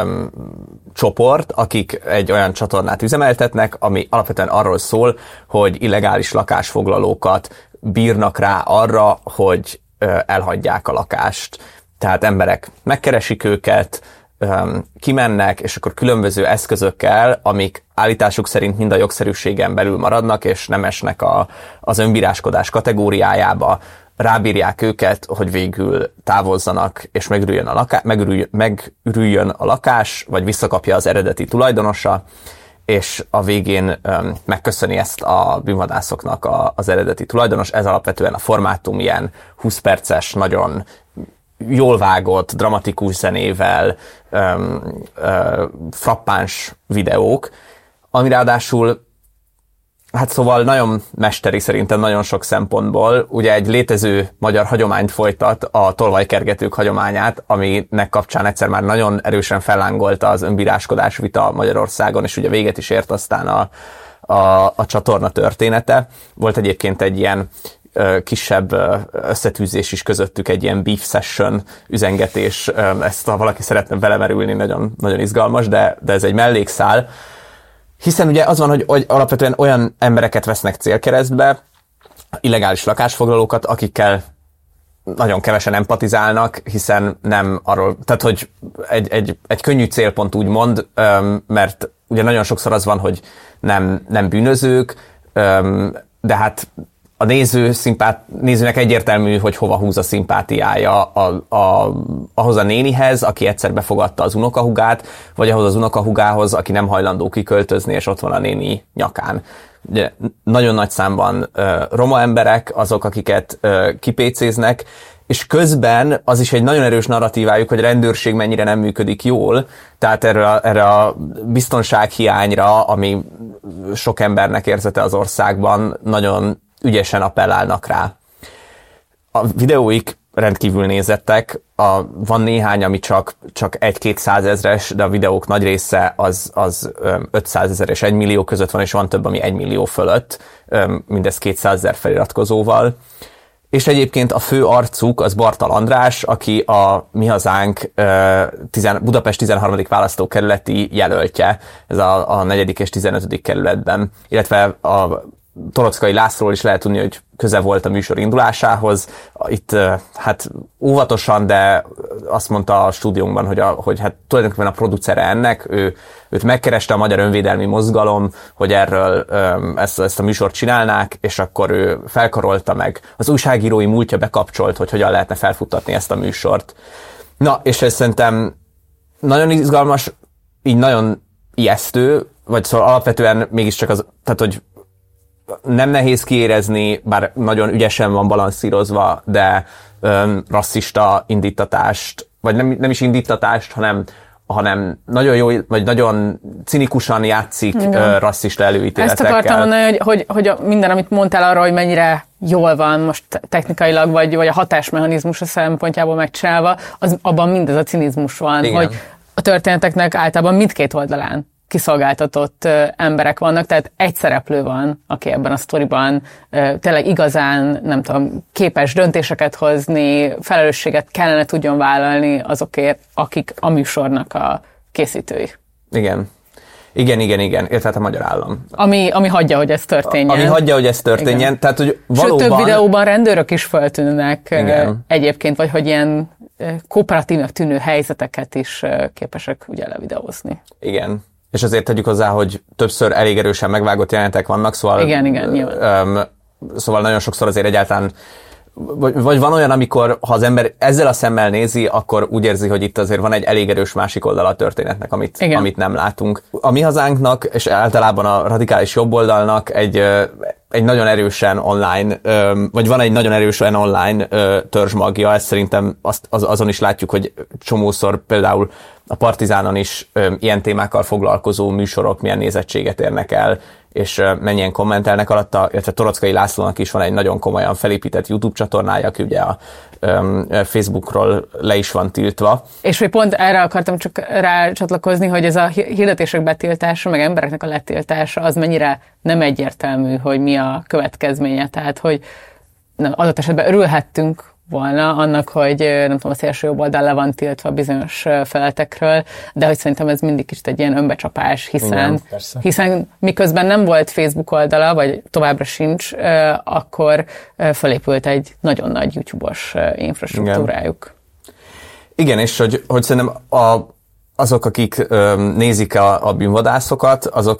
csoport, akik egy olyan csatornát üzemeltetnek, ami alapvetően arról szól, hogy illegális lakásfoglalókat bírnak rá arra, hogy elhagyják a lakást. Tehát emberek megkeresik őket, kimennek, és akkor különböző eszközökkel, amik állításuk szerint mind a jogszerűségen belül maradnak, és nem esnek az önbíráskodás kategóriájába, rábírják őket, hogy végül távozzanak, és megürüljön a lakás, vagy visszakapja az eredeti tulajdonosa, és a végén megköszöni ezt a bűnvadászoknak az eredeti tulajdonos. Ez alapvetően a formátum ilyen 20 perces, nagyon jól vágott, dramatikus zenével, frappáns videók, ami ráadásul hát szóval nagyon mesteri szerintem nagyon sok szempontból. Ugye egy létező magyar hagyományt folytat, a tolvajkergetők hagyományát, aminek kapcsán egyszer már nagyon erősen fellángolta az önbíráskodás vita Magyarországon, és ugye véget is ért aztán a csatorna története. Volt egyébként egy ilyen kisebb összetűzés is közöttük, egy ilyen beef session üzengetés, ezt ha valaki szeretne belemerülni, nagyon, nagyon izgalmas, de ez egy mellékszál. Hiszen ugye az van, hogy alapvetően olyan embereket vesznek célkeresztbe, illegális lakásfoglalókat, akikkel nagyon kevesen empatizálnak, hiszen nem arról, tehát hogy egy könnyű célpont úgymond, mert ugye nagyon sokszor az van, hogy nem bűnözők, de hát a nézőnek egyértelmű, hogy hova húz a szimpátiája ahhoz a nénihez, aki egyszer befogadta az unokahúgát, vagy ahhoz az unokahugához, aki nem hajlandó kiköltözni, és ott van a néni nyakán. Ugye, nagyon nagy számban roma emberek, azok, akiket kipécéznek, és közben az is egy nagyon erős narratívájuk, hogy a rendőrség mennyire nem működik jól, tehát erre a biztonsághiányra, ami sok embernek érzete az országban, nagyon ügyesen appellálnak rá. A videóik rendkívül nézettek, van néhány, ami csak 1-200 ezres, de a videók nagy része az 500 000 és 1 millió között van, és van több, ami 1 millió fölött, mindez 200 000 feliratkozóval. És egyébként a fő arcuk az Bartal András, aki a Mi Hazánk Budapest 13. választókerületi jelöltje, ez a 4. és 15. kerületben, illetve a Torockai Lászlóról is lehet tudni, hogy köze volt a műsor indulásához. Itt hát óvatosan, de azt mondta a stúdiónkban, hogy hát tulajdonképpen a producere ennek, őt megkereste a Magyar Önvédelmi Mozgalom, hogy erről ezt a műsort csinálnák, és akkor ő felkarolta meg. Az újságírói múltja bekapcsolt, hogy hogyan lehetne felfuttatni ezt a műsort. Na, és ez szerintem nagyon izgalmas, így nagyon ijesztő, vagy szóval alapvetően mégiscsak az, tehát hogy nem nehéz kiérezni, bár nagyon ügyesen van balanszírozva, de rasszista indítatást, vagy nem is indítatást, hanem nagyon jó, vagy nagyon cinikusan játszik rasszista előítéletekkel. Ezt akartam mondani, hogy minden, amit mondtál arra, hogy mennyire jól van most technikailag, vagy a hatásmechanizmus a szempontjából megcsinálva, abban mindez a cinizmus van, igen. Hogy a történeteknek általában mindkét oldalán kiszolgáltatott emberek vannak, tehát egy szereplő van, aki ebben a sztoriban tényleg igazán, nem tudom, képes döntéseket hozni, felelősséget kellene tudjon vállalni azokért, akik a műsornak a készítői. Igen. Illetve a magyar állam. Ami hagyja, hogy ez történjen. Igen. Tehát, hogy valóban... Sőt, több videóban rendőrök is feltűnnek egyébként, vagy hogy ilyen kooperatívnak tűnő helyzeteket is képesek ugye levideózni. Igen. És azért tegyük hozzá, hogy többször elég erősen megvágott jelenetek vannak, szóval... Igen, nyilván. Szóval nagyon sokszor azért egyáltalán... Vagy van olyan, amikor ha az ember ezzel a szemmel nézi, akkor úgy érzi, hogy itt azért van egy elég erős másik oldala a történetnek, amit nem látunk. A Mi Hazánknak, és általában a radikális jobboldalnak egy nagyon erősen online, vagy van egy nagyon erősen online törzsmagja, ezt szerintem azon is látjuk, hogy csomószor például a Partizánon is ilyen témákkal foglalkozó műsorok milyen nézettséget érnek el, és mennyien kommentelnek alatta, illetve Torockai Lászlónak is van egy nagyon komolyan felépített YouTube csatornája, aki ugye a Facebookról le is van tiltva. És hogy pont erre akartam csak rácsatlakozni, hogy ez a hirdetések betiltása, meg embereknek a letiltása, az mennyire nem egyértelmű, hogy mi a következménye. Tehát, hogy adott esetben örülhettünk volna annak, hogy nem tudom, a szélső jobb oldal le van tiltva bizonyos feletekről, de hogy szerintem ez mindig kicsit egy ilyen önbecsapás, hiszen miközben nem volt Facebook oldala, vagy továbbra sincs, akkor felépült egy nagyon nagy YouTube-os infrastruktúrájuk. Igen, és hogy szerintem azok, akik nézik a bűnvadászokat,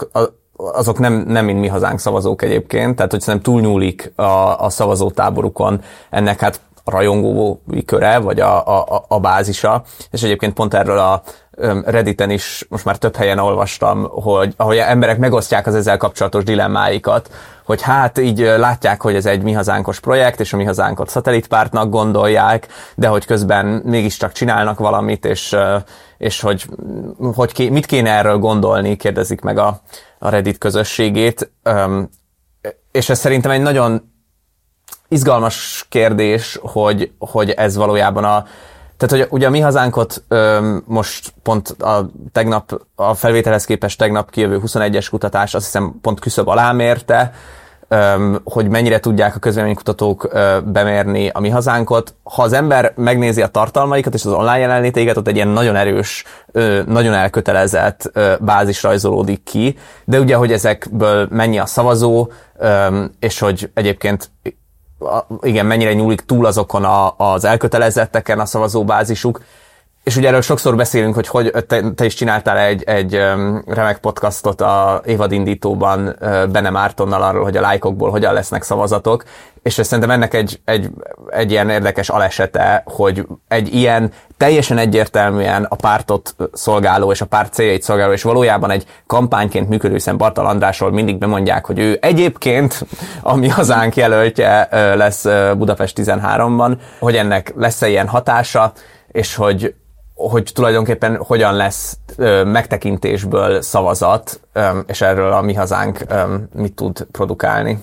azok nem mind Mi Hazánk szavazók egyébként, tehát hogy szerintem túlnyúlik a szavazótáborukon ennek hát rajongói köre, vagy a bázisa, és egyébként pont erről a Redditen is most már több helyen olvastam, hogy ahogy emberek megosztják az ezzel kapcsolatos dilemmáikat, hogy hát így látják, hogy ez egy Mi Hazánkos projekt, és a Mi Hazánkot szatellitpártnak gondolják, de hogy közben mégiscsak csinálnak valamit, és hogy mit kéne erről gondolni, kérdezik meg a Reddit közösségét. És ez szerintem egy nagyon izgalmas kérdés, hogy ez valójában tehát, hogy ugye a Mi Hazánkot most pont tegnap, a felvételhez képest tegnap kijövő 21-es kutatás azt hiszem pont küszöb alá mérte, hogy mennyire tudják a közvéleménykutatók bemérni a Mi Hazánkot. Ha az ember megnézi a tartalmaikat és az online jelenléteiket, ott egy ilyen nagyon erős, nagyon elkötelezett bázis rajzolódik ki, de ugye, hogy ezekből mennyi a szavazó, és hogy egyébként igen, mennyire nyúlik túl azokon az elkötelezetteken a szavazóbázisuk. És ugye erről sokszor beszélünk, hogy te is csináltál egy remek podcastot a évadindítóban Bene Mártonnal arról, hogy a lájkokból hogyan lesznek szavazatok, és szerintem ennek egy ilyen érdekes alesete, hogy egy ilyen teljesen egyértelműen a pártot szolgáló és a párt céljait szolgáló, és valójában egy kampányként működő, hiszen Bartal Andrásról mindig bemondják, hogy ő egyébként a Mi Hazánk jelöltje lesz Budapest 13-ban, hogy ennek lesz-e ilyen hatása, és hogy tulajdonképpen hogyan lesz megtekintésből szavazat, és erről a Mi Hazánk mit tud produkálni.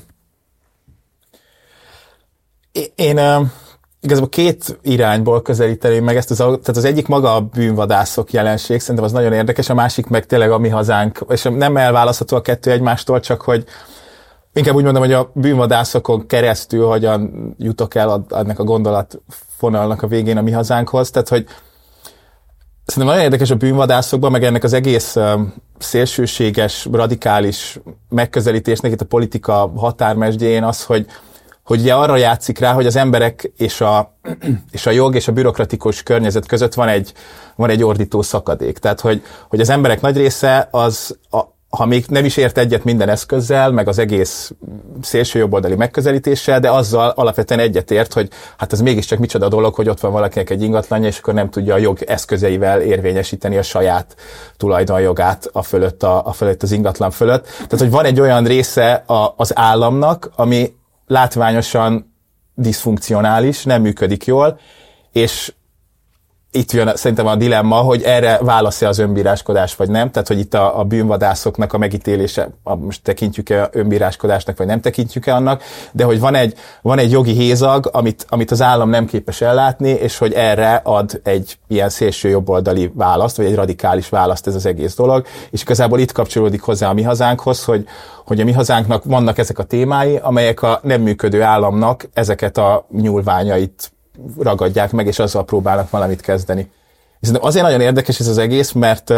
Én igazából két irányból közelíteném meg ezt, tehát az egyik maga a bűnvadászok jelenség, szerintem az nagyon érdekes, a másik meg tényleg a Mi Hazánk, és nem elválasztható a kettő egymástól, csak hogy inkább úgy mondom, hogy a bűnvadászokon keresztül hogyan jutok el ennek a gondolatfonalnak a végén a Mi Hazánkhoz, tehát hogy szerintem nagyon érdekes a bűnvadászokban, meg ennek az egész szélsőséges, radikális megközelítésnek itt a politika határmesdjén az, hogy ugye arra játszik rá, hogy az emberek és a jog és a bürokratikus környezet között van egy ordító szakadék. Tehát, hogy az emberek nagy része ha még nem is ért egyet minden eszközzel, meg az egész szélsőjobboldali megközelítéssel, de azzal alapvetően egyetért, hogy hát ez mégiscsak micsoda dolog, hogy ott van valakinek egy ingatlanja, és akkor nem tudja a jog eszközeivel érvényesíteni a saját tulajdonjogát a fölött az ingatlan fölött. Tehát, hogy van egy olyan része az államnak, ami látványosan diszfunkcionális, nem működik jól, és itt jön szerintem a dilemma, hogy erre válasz-e az önbíráskodás, vagy nem. Tehát, hogy itt a bűnvadászoknak a megítélése, most tekintjük-e önbíráskodásnak, vagy nem tekintjük-e annak, de hogy van egy jogi hézag, amit az állam nem képes ellátni, és hogy erre ad egy ilyen szélső jobboldali választ, vagy egy radikális választ ez az egész dolog. És igazából itt kapcsolódik hozzá a Mi Hazánkhoz, hogy a Mi Hazánknak vannak ezek a témái, amelyek a nem működő államnak ezeket a nyúlványait ragadják meg, és azzal próbálnak valamit kezdeni. És azért nagyon érdekes ez az egész, mert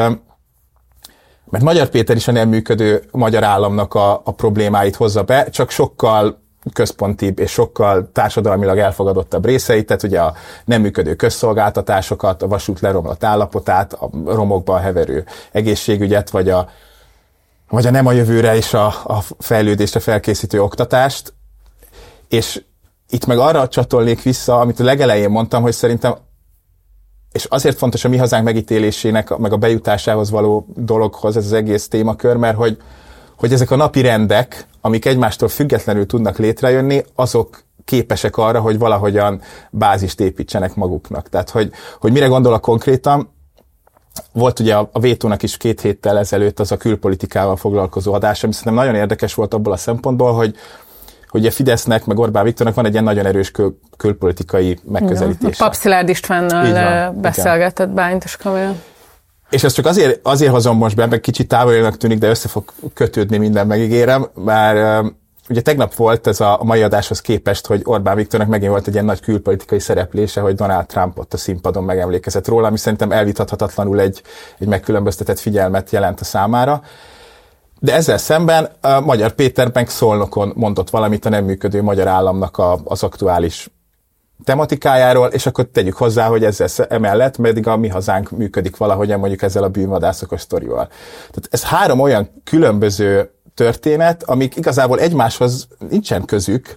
Magyar Péter is a nem működő magyar államnak a problémáit hozza be, csak sokkal központibb és sokkal társadalmilag elfogadottabb részeit, tehát ugye a nem működő közszolgáltatásokat, a vasút leromlott állapotát, a romokban heverő egészségügyet, vagy a nem a jövőre és a fejlődésre felkészítő oktatást, és itt meg arra csatolnék vissza, amit a legelején mondtam, hogy szerintem, és azért fontos a Mi Hazánk megítélésének, meg a bejutásához való dologhoz ez az egész témakör, mert hogy ezek a napi rendek, amik egymástól függetlenül tudnak létrejönni, azok képesek arra, hogy valahogyan bázist építsenek maguknak. Tehát, hogy mire gondolok konkrétan, volt ugye a Vétónak is 2 héttel ezelőtt az a külpolitikával foglalkozó adás, ami szerintem nagyon érdekes volt abból a szempontból, hogy a Fidesznek, meg Orbán Viktornak van egy ilyen nagyon erős külpolitikai megközelítése. A Pap Szilárd Istvánnal beszélgetett Bálint Kamilla. És ezt csak azért hozom most be, meg kicsit távolinak tűnik, de össze fog kötődni minden, megígérem, már ugye tegnap volt ez a mai adáshoz képest, hogy Orbán Viktornak megint volt egy ilyen nagy külpolitikai szereplése, hogy Donald Trump ott a színpadon megemlékezett róla, ami szerintem elvitathatatlanul egy megkülönböztetett figyelmet jelent a számára. De ezzel szemben Magyar Péter meg Szolnokon mondott valamit a nem működő magyar államnak az aktuális tematikájáról, és akkor tegyük hozzá, hogy ezzel emellett pedig a Mi Hazánk működik valahogyan mondjuk ezzel a bűnvadászokos sztorival. Tehát ez 3 olyan különböző történet, amik igazából egymáshoz nincsen közük,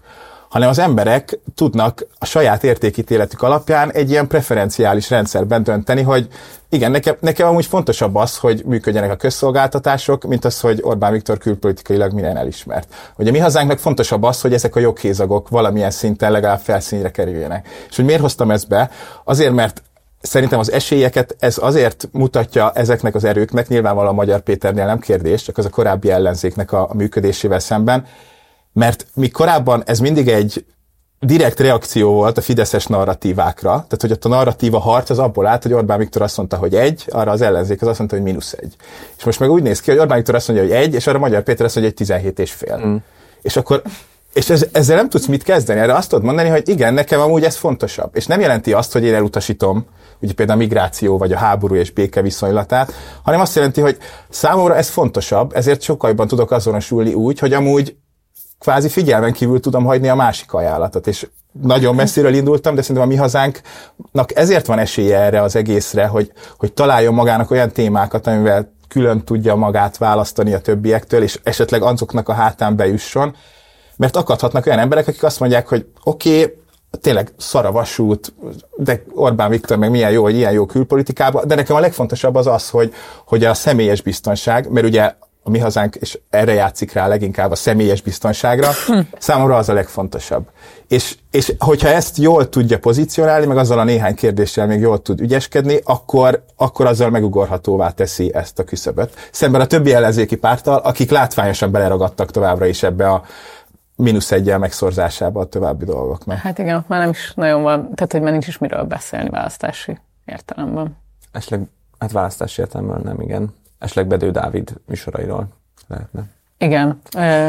hanem az emberek tudnak a saját értékítéletük alapján egy ilyen preferenciális rendszerben dönteni, hogy igen, nekem amúgy fontosabb az, hogy működjenek a közszolgáltatások, mint az, hogy Orbán Viktor külpolitikailag minden elismert. Ugye mi hazánknak fontosabb az, hogy ezek a joghézagok valamilyen szinten legalább felszínre kerüljenek. És hogy miért hoztam ezt be? Azért, mert szerintem az esélyeket ez azért mutatja ezeknek az erőknek, nyilvánvalóan Magyar Péternél nem kérdés, csak az a korábbi ellenzéknek a működésével szemben, mert míg korábban ez mindig egy direkt reakció volt a fideszes narratívákra, tehát hogy ott a narratíva harc az abból állt, hogy Orbán Viktor azt mondta, hogy 1, arra az ellenzék az azt mondta, hogy -1. És most meg úgy néz ki, hogy Orbán Viktor azt mondja, hogy 1, és arra Magyar Péter azt mondja, hogy 17,5. És akkor ezzel nem tudsz mit kezdeni, erre azt tudod mondani, hogy igen, nekem amúgy ez fontosabb. És nem jelenti azt, hogy én elutasítom, ugye például a migráció, vagy a háború és béke viszonylatát, hanem azt jelenti, hogy számomra ez fontosabb, ezért sokkal jobban tudok azonosulni úgy, hogy amúgy kvázi figyelmen kívül tudom hagyni a másik ajánlatot, és nagyon messziről indultam, de szerintem a Mi Hazánknak ezért van esélye erre az egészre, hogy találjon magának olyan témákat, amivel külön tudja magát választani a többiektől, és esetleg azoknak a hátán bejusson, mert akadhatnak olyan emberek, akik azt mondják, hogy oké, tényleg szar a vasút, de Orbán Viktor meg milyen jó, hogy ilyen jó külpolitikában, de nekem a legfontosabb az, hogy a személyes biztonság, mert ugye a Mi Hazánk, és erre játszik rá leginkább a személyes biztonságra, számomra az a legfontosabb. És hogyha ezt jól tudja pozícionálni, meg azzal a néhány kérdéssel még jól tud ügyeskedni, akkor azzal megugorhatóvá teszi ezt a küszöböt. Szemben a többi ellenzéki párttal, akik látványosan beleragadtak továbbra is ebbe a -1-jel megszorzásába a további dolgoknak. Hát igen, már nem is nagyon van, tehát hogy már nincs is miről beszélni választási értelemben. Hát választási értelemben nem, igen. Esetleg Bedő Dávid műsorairól lehetne. Igen.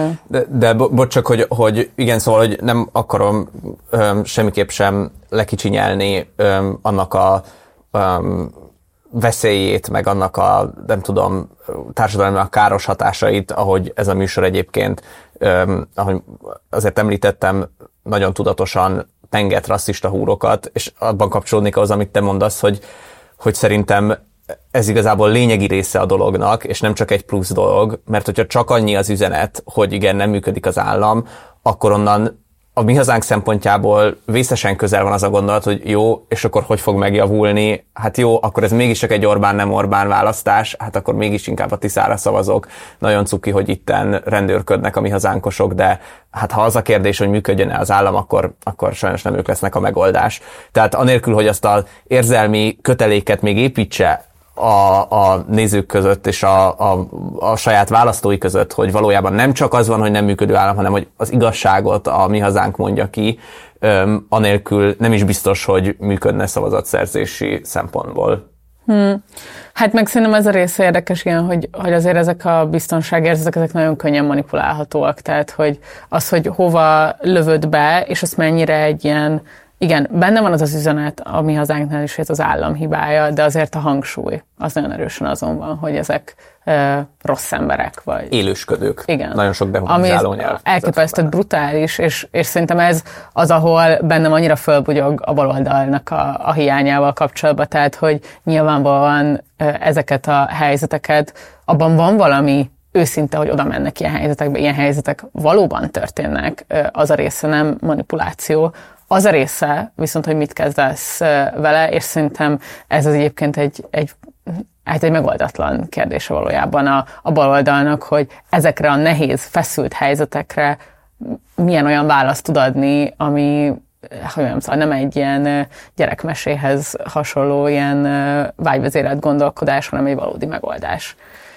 De bocs, csak, hogy igen, szóval, hogy nem akarom semmiképp sem lekicsinyelni annak a veszélyét, meg annak a, nem tudom, társadalomnak káros hatásait, ahogy ez a műsor egyébként, ahogy azért említettem, nagyon tudatosan penget rasszista húrokat, és abban kapcsolódnék ahhoz, amit te mondasz, hogy szerintem ez igazából lényegi része a dolognak, és nem csak egy plusz dolog, mert hogyha csak annyi az üzenet, hogy igen, nem működik az állam, akkor onnan a Mi Hazánk szempontjából vészesen közel van az a gondolat, hogy jó, és akkor hogy fog megjavulni? Hát jó, akkor ez mégis csak egy Orbán-nem Orbán választás, hát akkor mégis inkább a Tiszára szavazok. Nagyon cuki, hogy itten rendőrködnek a Mi Hazánkosok, de hát ha az a kérdés, hogy működjön-e az állam, akkor sajnos nem ők lesznek a megoldás. Tehát anélkül, hogy azt az érzelmi köteléket még építse a nézők között és a saját választói között, hogy valójában nem csak az van, hogy nem működő állam, hanem hogy az igazságot a Mi Hazánk mondja ki, anélkül nem is biztos, hogy működne szavazatszerzési szempontból. Hát meg szerintem ez a része érdekes, igen, hogy azért ezek a biztonságérzetek, ezek nagyon könnyen manipulálhatóak, tehát hogy az, hogy hova lövöd be, és az mennyire egy ilyen, igen, benne van az az üzenet a Mi Hazánknál is, hogy ez az állam hibája, de azért a hangsúly az nagyon erősen azon van, hogy ezek rossz emberek, vagy élősködők. Igen. Nagyon sok dehumanizáló nyelv. Elképesztő brutális, és szerintem ez az, ahol bennem annyira fölbugyog a baloldalnak a hiányával kapcsolatban, tehát hogy nyilvánvalóan ezeket a helyzeteket, abban van valami őszinte, hogy oda mennek ilyen helyzetekbe, ilyen helyzetek valóban történnek, az a része nem manipuláció, az a része viszont, hogy mit kezdesz vele, és szerintem ez az egyébként egy megoldatlan kérdése valójában a baloldalnak, hogy ezekre a nehéz, feszült helyzetekre milyen olyan választ tud adni, ami nem egy ilyen gyerekmeséhez hasonló ilyen vágyvezérelt gondolkodás, hanem egy valódi megoldás.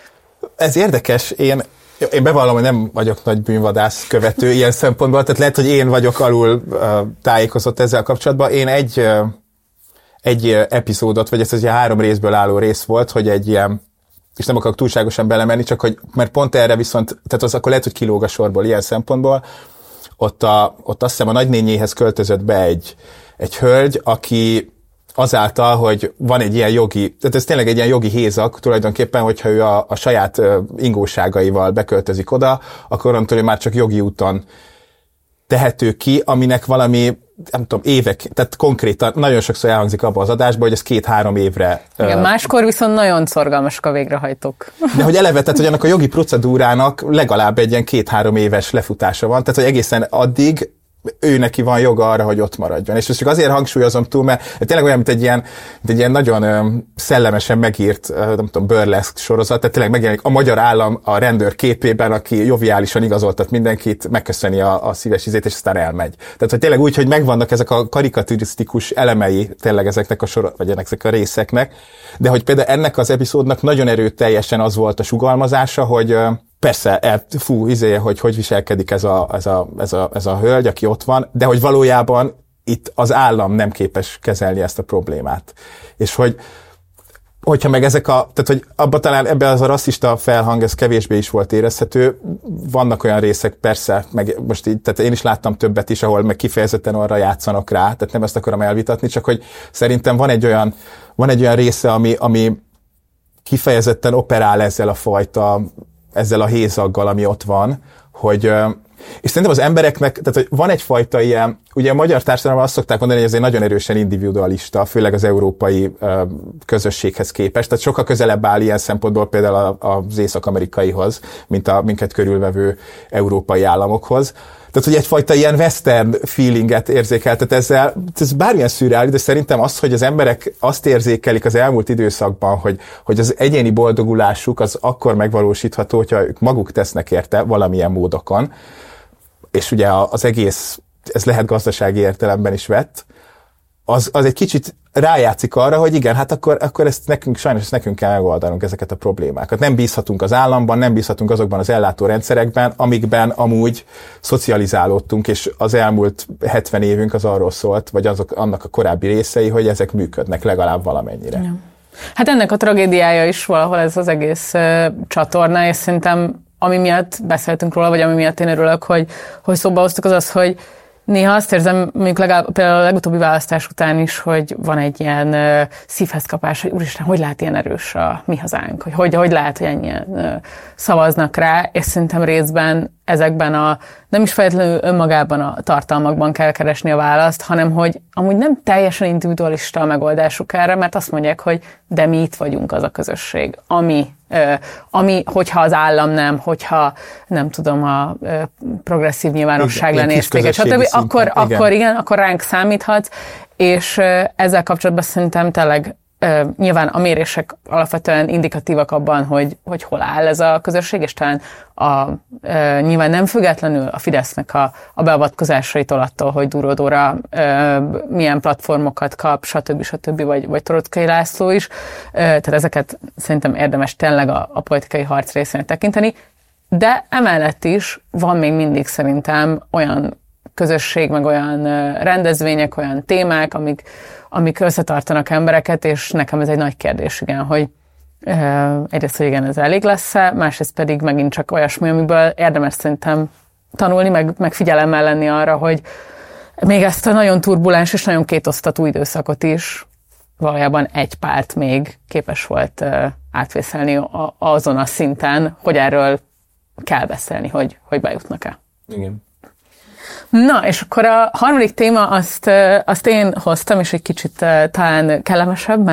Ez érdekes, én bevallom, hogy nem vagyok nagy bűnvadász követő ilyen szempontból, tehát lehet, hogy én vagyok alul tájékozott ezzel kapcsolatban. Én egy epizódot, vagy ez egy 3 részből álló rész volt, hogy egy ilyen, és nem akarok túlságosan belemenni, csak hogy, mert pont erre viszont, tehát az akkor lehet, hogy kilóg a sorból ilyen szempontból, ott azt hiszem a nagynényéhez költözött be egy hölgy, aki azáltal, hogy van egy ilyen jogi, tehát ez tényleg egy ilyen jogi hézag, tulajdonképpen, hogyha ő a saját ingóságaival beköltözik oda, akkor onnantól már csak jogi úton tehető ki, aminek valami, nem tudom, évek, tehát konkrétan nagyon sokszor elhangzik abba az adásba, hogy ez 2-3 évre. Igen, máskor viszont nagyon szorgalmasak a végrehajtók. De hogy eleve, tehát hogy annak a jogi procedúrának legalább egy ilyen 2-3 éves lefutása van, tehát hogy egészen addig ő neki van joga arra, hogy ott maradjon. És ezt csak azért hangsúlyozom túl, mert tényleg olyan, mint egy ilyen nagyon szellemesen megírt, nem tudom, burleszk sorozat, tehát tényleg megjelenik a magyar állam a rendőr képében, aki joviálisan igazoltat mindenkit, megköszöni a szíves ízét, és aztán elmegy. Tehát, hogy tényleg úgy, hogy megvannak ezek a karikaturisztikus elemei tényleg ezeknek vagy ezek a részeknek, de hogy például ennek az epizódnak nagyon erőteljesen az volt a sugalmazása, hogy persze, hogy viselkedik ez a hölgy, aki ott van, de hogy valójában itt az állam nem képes kezelni ezt a problémát. És hogyha meg tehát hogy abban talán ebben az a rasszista felhang, ez kevésbé is volt érezhető, vannak olyan részek, persze, meg most így, tehát én is láttam többet is, ahol meg kifejezetten arra játszanak rá, tehát nem ezt akarom elvitatni, csak hogy szerintem van egy olyan része, ami kifejezetten operál ezzel a hézaggal, ami ott van, és szerintem az embereknek, tehát hogy van egyfajta ilyen, ugye a magyar társadalomban azt szokták mondani, hogy ez egy nagyon erősen individualista, főleg az európai közösséghez képest, tehát sokkal közelebb áll ilyen szempontból például az észak-amerikaihoz, mint a minket körülvevő európai államokhoz. Tehát, hogy egyfajta ilyen western feelinget érzékeltet ezzel, ez bármilyen szürreális, de szerintem az, hogy az emberek azt érzékelik az elmúlt időszakban, hogy az egyéni boldogulásuk az akkor megvalósítható, hogyha ők maguk tesznek érte valamilyen módokon, és ugye az egész, ez lehet gazdasági értelemben is vett, az egy kicsit rájátszik arra, hogy igen, hát akkor sajnos nekünk kell megoldanunk ezeket a problémákat. Nem bízhatunk az államban, nem bízhatunk azokban az ellátórendszerekben, amikben amúgy szocializálódtunk, és az elmúlt 70 évünk az arról szólt, vagy annak a korábbi részei, hogy ezek működnek legalább valamennyire. Ja. Hát ennek a tragédiája is valahol ez az egész csatorna, és szerintem ami miatt beszéltünk róla, vagy ami miatt én örülök, hogy szóba hoztuk, az, hogy néha azt érzem, mondjuk például a legutóbbi választás után is, hogy van egy ilyen szívhez kapás, hogy úristen, hogy lehet ilyen erős a mi hazánk, hogy lehet, hogy ennyien szavaznak rá, és szerintem részben ezekben nem is feltétlenül önmagában a tartalmakban kell keresni a választ, hanem hogy amúgy nem teljesen individualista a megoldásuk erre, mert azt mondják, hogy de mi itt vagyunk az a közösség, ami hogyha az állam nem, hogyha nem tudom, a progresszív nyilvánosság lenézték, stb. Akkor ránk számíthatsz, és ezzel kapcsolatban szerintem tényleg nyilván a mérések alapvetően indikatívak abban, hogy hol áll ez a közösség, és talán nyilván nem függetlenül a Fidesznek a beavatkozásaitól attól, hogy Duródóra milyen platformokat kap, stb. Vagy Toroczkai László is. Tehát ezeket szerintem érdemes tényleg a politikai harc részének tekinteni, de emellett is van még mindig szerintem olyan közösség, meg olyan rendezvények, olyan témák, amik összetartanak embereket, és nekem ez egy nagy kérdés, igen, hogy egyrészt, hogy igen, ez elég lesz-e, másrészt pedig megint csak olyasmi, amiből érdemes szerintem tanulni, meg figyelemmel lenni arra, hogy még ezt a nagyon turbulens és nagyon kétosztatú időszakot is valójában egy párt még képes volt átvészelni azon a szinten, hogy erről kell beszélni, hogy bejutnak-e. Igen. Na, és akkor a harmadik téma, azt én hoztam, és egy kicsit talán kellemesebb,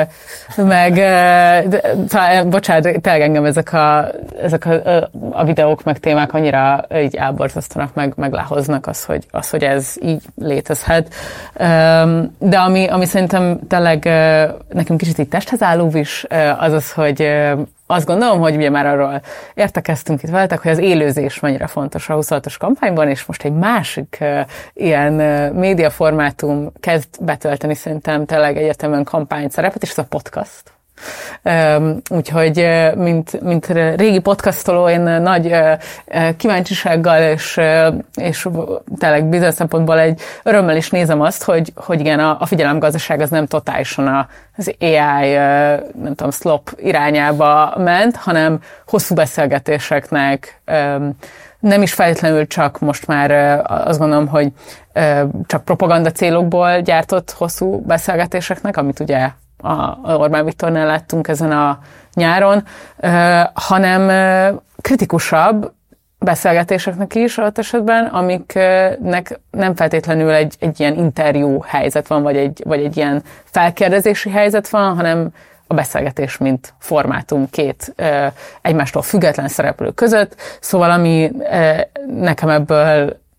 talán, bocsánat, tényleg engem ezek a videók, meg témák annyira így elborzasztanak, meg lehoznak hogy ez így létezhet. De ami szerintem tényleg nekünk kicsit így testhez állóbb is, az, hogy azt gondolom, hogy ugye már arról értekeztünk itt veletek, hogy az élőzés mennyire fontos a 26-os kampányban, és most egy másik ilyen médiaformátum kezd betölteni szerintem tényleg egyértelműen kampány szerepet, és ez a podcast. Úgyhogy, mint régi podcastoló, én nagy kíváncsisággal és tényleg bizonyos szempontból egy örömmel is nézem azt, hogy igen, a figyelemgazdaság az nem totálisan az AI, nem tudom, slop irányába ment, hanem hosszú beszélgetéseknek, nem is feltétlenül csak most már azt gondolom, hogy csak propaganda célokból gyártott hosszú beszélgetéseknek, amit ugye a Orbán Viktornál láttunk ezen a nyáron, hanem kritikusabb beszélgetéseknek is adott esetben, amiknek nem feltétlenül egy ilyen interjú helyzet van, vagy egy ilyen felkérdezési helyzet van, hanem a beszélgetés, mint formátum két egymástól független szereplő között. Szóval ami nekem ebből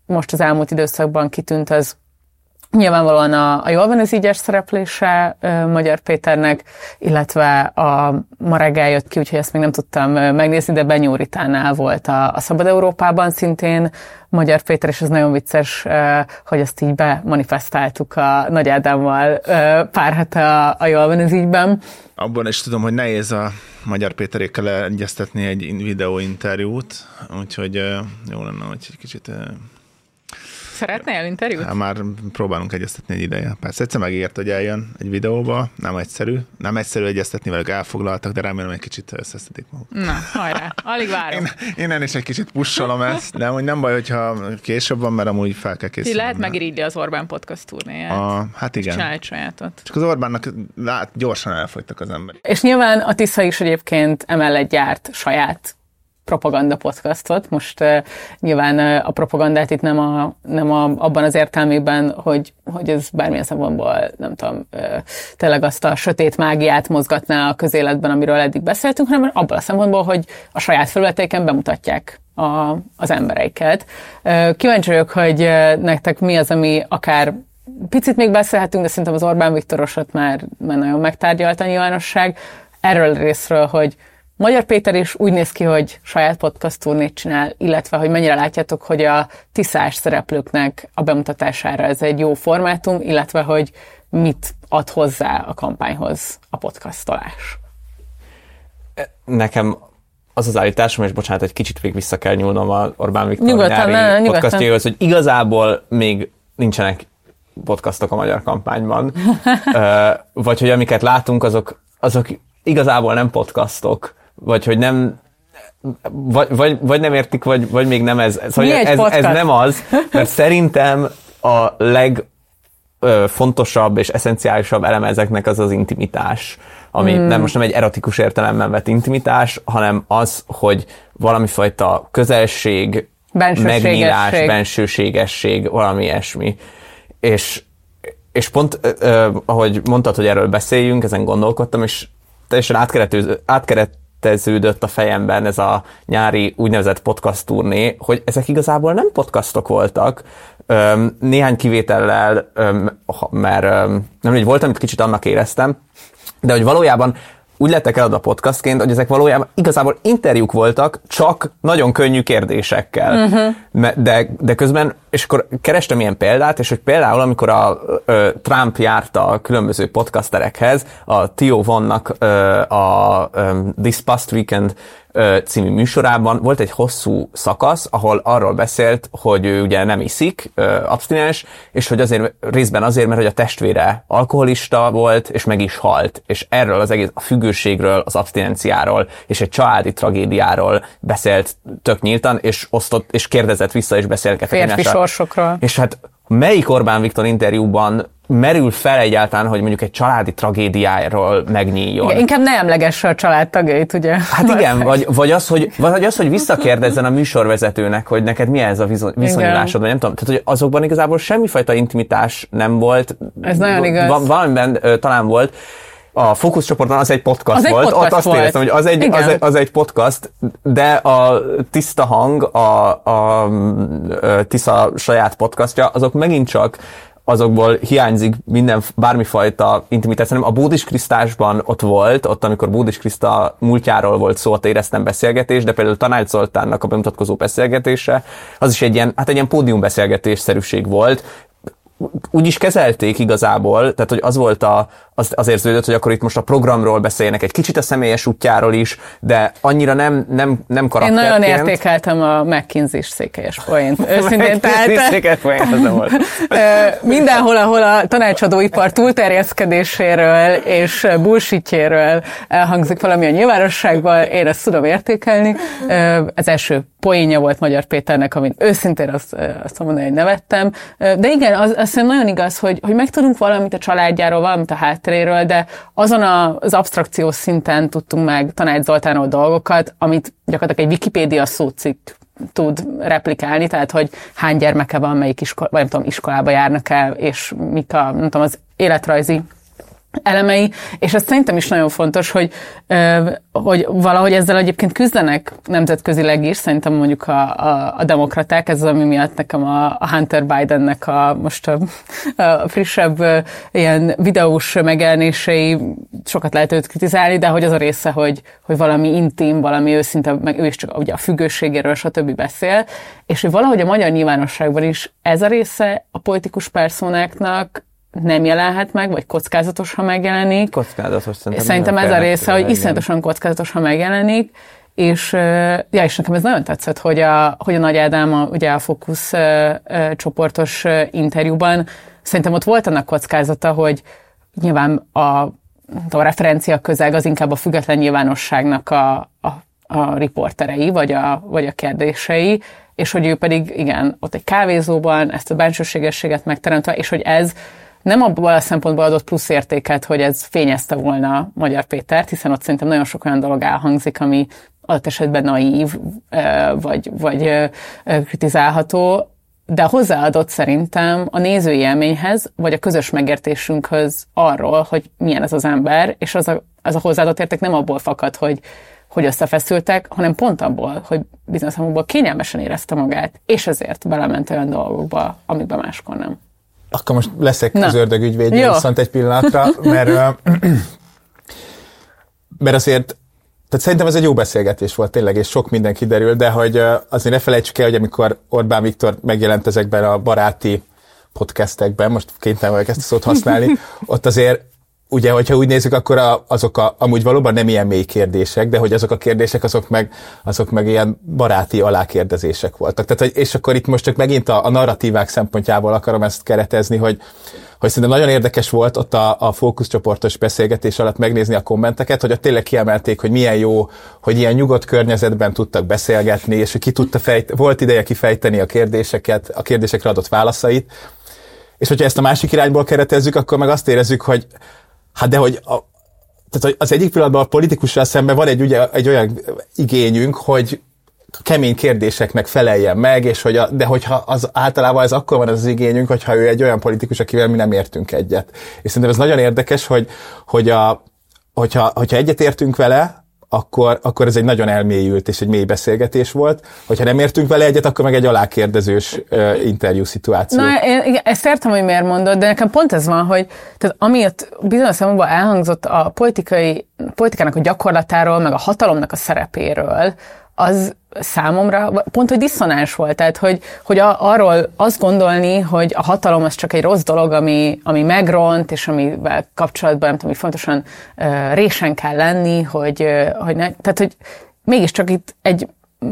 most az elmúlt időszakban kitűnt, az nyilvánvalóan a Jól van ez ígyes szereplése Magyar Péternek, illetve ma reggel jött ki, úgyhogy ezt még nem tudtam megnézni, de Benyó Ritánál volt a Szabad Európában szintén Magyar Péter, és ez nagyon vicces, hogy ezt így bemanifestáltuk a Nagy Ádámmal pár hete a Jól van ez ígyben. Abban is tudom, hogy nehéz a Magyar Péterékkel egyeztetni egy videóinterjút, úgyhogy jó lenne, hogy egy kicsit... Szeretnél interjút? Hát már próbálunk egyeztetni egy ideje. Persze egyszer megígért, hogy eljön egy videóba, nem egyszerű egyeztetni velük, elfoglaltak, de remélem egy kicsit összeszedik maguk. Na, hajrá, alig várom. Innen is egy kicsit pussolom ezt, de nem baj, hogyha később van, mert amúgy fel kell készülni. Lehet megirigyli az Orbán podcast turnéját. Hát igen. Csinálj egy sajátot. Csak az Orbánnak gyorsan elfogytak az emberek. És nyilván a Tisza is egyébként emellett gyárt saját propaganda podcastot. Most nyilván a propagandát itt nem abban az értelmében, hogy ez bármilyen szempontból, nem tudom, tényleg azt a sötét mágiát mozgatná a közéletben, amiről eddig beszéltünk, hanem abban a szempontból, hogy a saját felületeiken bemutatják az embereiket. Kíváncsi vagyok, hogy nektek mi az, ami akár picit még beszélhetünk, de szerintem az Orbán Viktorosat már nagyon megtárgyalt a nyilvánosság. Erről a részről, hogy Magyar Péter is úgy néz ki, hogy saját podcast turnét csinál, illetve hogy mennyire látjátok, hogy a tiszás szereplőknek a bemutatására ez egy jó formátum, illetve hogy mit ad hozzá a kampányhoz a podcastolás. Nekem az az állításom, és bocsánat, egy kicsit még vissza kell nyúlnom a Orbán Viktor nyári podcastjához, hogy igazából még nincsenek podcastok a magyar kampányban, vagy hogy amiket látunk, azok igazából nem podcastok, vagy hogy nem, vagy nem értik, vagy még nem ez. Szóval ez nem az, mert szerintem a legfontosabb és eszenciálisabb eleme ezeknek az intimitás, ami nem egy erotikus értelemben vett intimitás, hanem az, hogy valamifajta közelség, megnyílás, bensőségesség, valami ilyesmi. És pont, ahogy mondtad, hogy erről beszéljünk, ezen gondolkodtam, és teljesen átkereteződött a fejemben ez a nyári úgynevezett podcast turné, hogy ezek igazából nem podcastok voltak, néhány kivétellel, mert nem volt, amit kicsit annak éreztem, de hogy valójában úgy lettek el a podcastként, hogy ezek valójában igazából interjúk voltak, csak nagyon könnyű kérdésekkel. De közben, és akkor kerestem ilyen példát, és hogy például, amikor a Trump járt a különböző podcasterekhez, a Theo Vonnak a This Past Weekend című műsorában volt egy hosszú szakasz, ahol arról beszélt, hogy ő ugye nem iszik, abstinens, és hogy részben azért, mert hogy a testvére alkoholista volt, és meg is halt. És erről az egész a függőségről, az abstinenciáról, és egy családi tragédiáról beszélt tök nyíltan, és osztott, és kérdezett vissza, és beszélgetett. Férfi sorsokról. És hát melyik Orbán Viktor interjúban merül fel egyáltalán, hogy mondjuk egy családi tragédiáról megnyíljon? Igen, inkább ne emlegesse a családtagjait, ugye? Hát igen, vagy az, hogy visszakérdezzen a műsorvezetőnek, hogy neked mi ez a viszonyulásod, vagy nem tudom. Tehát, hogy azokban igazából semmifajta intimitás nem volt. Ez nagyon igaz. Valamiben talán volt. A fókuszcsoportban az egy podcast az volt. Egy podcast ott azt éreztem, hogy az egy podcast, de a tiszta hang, a Tisza saját podcastja, azok megint csak azokból hiányzik bármifajta intimitás. A Bódis Krisztásban ott amikor Bódis Kriszta múltjáról volt szó, ott éreztem beszélgetés, de például Tanács Zoltánnak a bemutatkozó beszélgetése, az is egy ilyen pódiumbeszélgetésszerűség volt. Úgy is kezelték igazából, tehát hogy az volt az érződött, hogy akkor itt most a programról beszéljenek, egy kicsit a személyes útjáról is, de annyira nem karakterként. Én nagyon értékeltem a McKinsey-s székelyes poént. Őszintén, tehát mindenhol, ahol a tanácsadóipar túlterjeszkedéséről és bullshitjéről elhangzik valami a nyilvánosságban, én ezt tudom értékelni. Az első poénja volt Magyar Péternek, amin őszintén azt mondani, hogy nevettem. De igen, azt hiszem nagyon igaz, hogy megtudunk valamit a családjáról, valamit a hátteréről, de azon az absztrakciós szinten tudtunk meg Tanács Zoltánról dolgokat, amit gyakorlatilag egy Wikipédia szócikk tud replikálni, tehát hogy hány gyermeke van, melyik iskolába járnak el, és mik az életrajzi elemei, és ez szerintem is nagyon fontos, hogy valahogy ezzel egyébként küzdenek nemzetközileg is, szerintem mondjuk a demokraták, ez az, ami miatt nekem a Hunter Bidennek most a frissebb ilyen videós megjelenései, sokat lehet őt kritizálni, de hogy az a része, hogy valami intim, valami őszinte, meg ő is csak ugye a függőségéről, stb. Beszél, és hogy valahogy a magyar nyilvánosságban is ez a része a politikus personáknak nem jelenhet meg, vagy kockázatos, ha megjelenik. Kockázatos szerintem ez a része, hogy iszonyatosan kockázatos, ha megjelenik, és nekem ez nagyon tetszett, hogy a Nagy Ádám ugye a Fókusz csoportos interjúban szerintem ott volt annak kockázata, nyilván a referencia közeg az inkább a független nyilvánosságnak a riporterei, vagy a kérdései, és hogy ő pedig, igen, ott egy kávézóban ezt a bensőségességet megteremtve, és hogy ez nem abból a szempontból adott plusz értéket, hogy ez fényezte volna Magyar Pétert, hiszen ott szerintem nagyon sok olyan dolog elhangzik, ami adott esetben naív, vagy kritizálható, de hozzáadott szerintem a nézői élményhez, vagy a közös megértésünkhöz arról, hogy milyen ez az ember, és az a hozzáadott érték nem abból fakad, hogy összefeszültek, hanem pont abból, hogy bizonyos számokból kényelmesen érezte magát, és ezért belement olyan dolgokba, amikben máskor nem. Akkor most leszek az ördögügyvéd viszont egy pillanatra, mert azért, tehát szerintem ez egy jó beszélgetés volt tényleg, és sok minden kiderül, de hogy azért ne felejtsük el, hogy amikor Orbán Viktor megjelent ezekben a baráti podcastekben, most kénytelen vagyok ezt a szót használni, ott azért ugye, hogyha úgy nézzük, akkor azok amúgy valóban nem ilyen mély kérdések, de hogy azok a kérdések, azok meg ilyen baráti alákérdezések voltak. Tehát, és akkor itt most csak megint a narratívák szempontjából akarom ezt keretezni, hogy szerintem nagyon érdekes volt ott a fókuszcsoportos beszélgetés alatt megnézni a kommenteket, hogy ott tényleg kiemelték, hogy milyen jó, hogy ilyen nyugodt környezetben tudtak beszélgetni, és hogy volt ideje kifejteni a kérdéseket, a kérdésekre adott válaszait. És hogyha ezt a másik irányból keretezzük, akkor meg azt érezzük, hogy tehát az egyik pillanatban a politikussal szemben van egy olyan igényünk, hogy kemény kérdéseknek feleljen meg, és de hogyha általában ez akkor van az igényünk, hogyha ő egy olyan politikus, akivel mi nem értünk egyet. És szerintem ez nagyon érdekes, hogyha egyet értünk vele, akkor ez egy nagyon elmélyült és egy mély beszélgetés volt. Hogyha nem értünk vele egyet, akkor meg egy alákérdezős interjú szituáció. Na, én ezt értem, hogy miért mondod, de nekem pont ez van, hogy tehát amiért bizonyos számomban elhangzott a politikának a gyakorlatáról, meg a hatalomnak a szerepéről, az számomra pont, hogy diszonáns volt. Tehát, hogy arról azt gondolni, hogy a hatalom az csak egy rossz dolog, ami megront, és amivel kapcsolatban, nem tudom, hogy fontosan résen kell lenni, tehát, hogy mégiscsak itt egy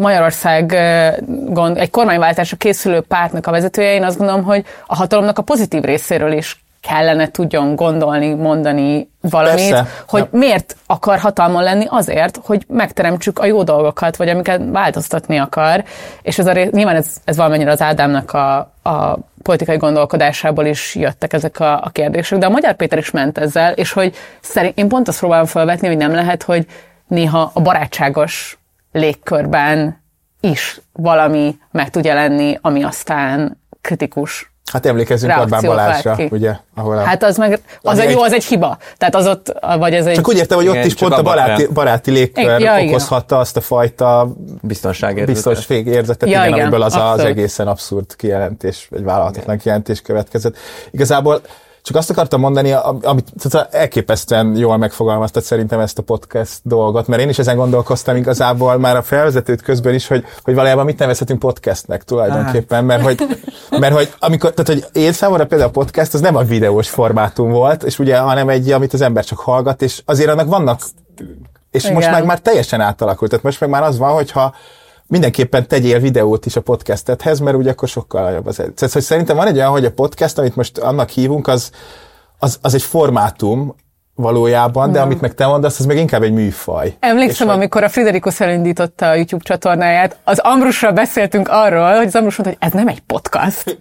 Magyarországon egy kormányváltásra készülő pártnak a vezetője, én azt gondolom, hogy a hatalomnak a pozitív részéről is kellene tudjon gondolni, mondani valamit, persze, hogy miért akar hatalmon lenni, azért, hogy megteremtsük a jó dolgokat, vagy amiket változtatni akar, és nyilván ez valamennyire az Ádámnak a politikai gondolkodásából is jöttek ezek a kérdések, de a Magyar Péter is ment ezzel, és hogy én pont azt próbálom felvetni, hogy nem lehet, hogy néha a barátságos légkörben is valami meg tud jelenni, ami aztán kritikus. Hát emlékezzünk Orbán Balázsra, ugye? Hát az egy hiba. Tehát az ott, vagy ez egy... Csak úgy értem, hogy ott is pont a baráti légkör okozhatta azt a fajta biztonságérzetet, amiből az egészen abszurd kijelentés, egy vállalhatatlan kijelentés következett. Igazából csak azt akartam mondani, amit elképesztően jól megfogalmaztad szerintem ezt a podcast dolgot, mert én is ezen gondolkoztam igazából már a felvezetőt közben is, hogy valójában mit nevezhetünk podcastnek tulajdonképpen, mert hogy amikor, tehát hogy én számomra például a podcast az nem a videós formátum volt, és ugye, hanem egy, amit az ember csak hallgat, és azért annak vannak, és igen. Most már teljesen átalakult, tehát most meg már az van, hogyha mindenképpen tegyél videót is a podcastethez, mert ugye akkor sokkal nagyobb az. Tehát, hogy szerintem van egy olyan, hogy a podcast, amit most annak hívunk, az egy formátum valójában, de amit meg te mondasz, az meg inkább egy műfaj. Emlékszem, amikor a Friderikus elindította a YouTube csatornáját, az Ambrusról beszéltünk arról, hogy az Ambrus mondta, hogy ez nem egy podcast.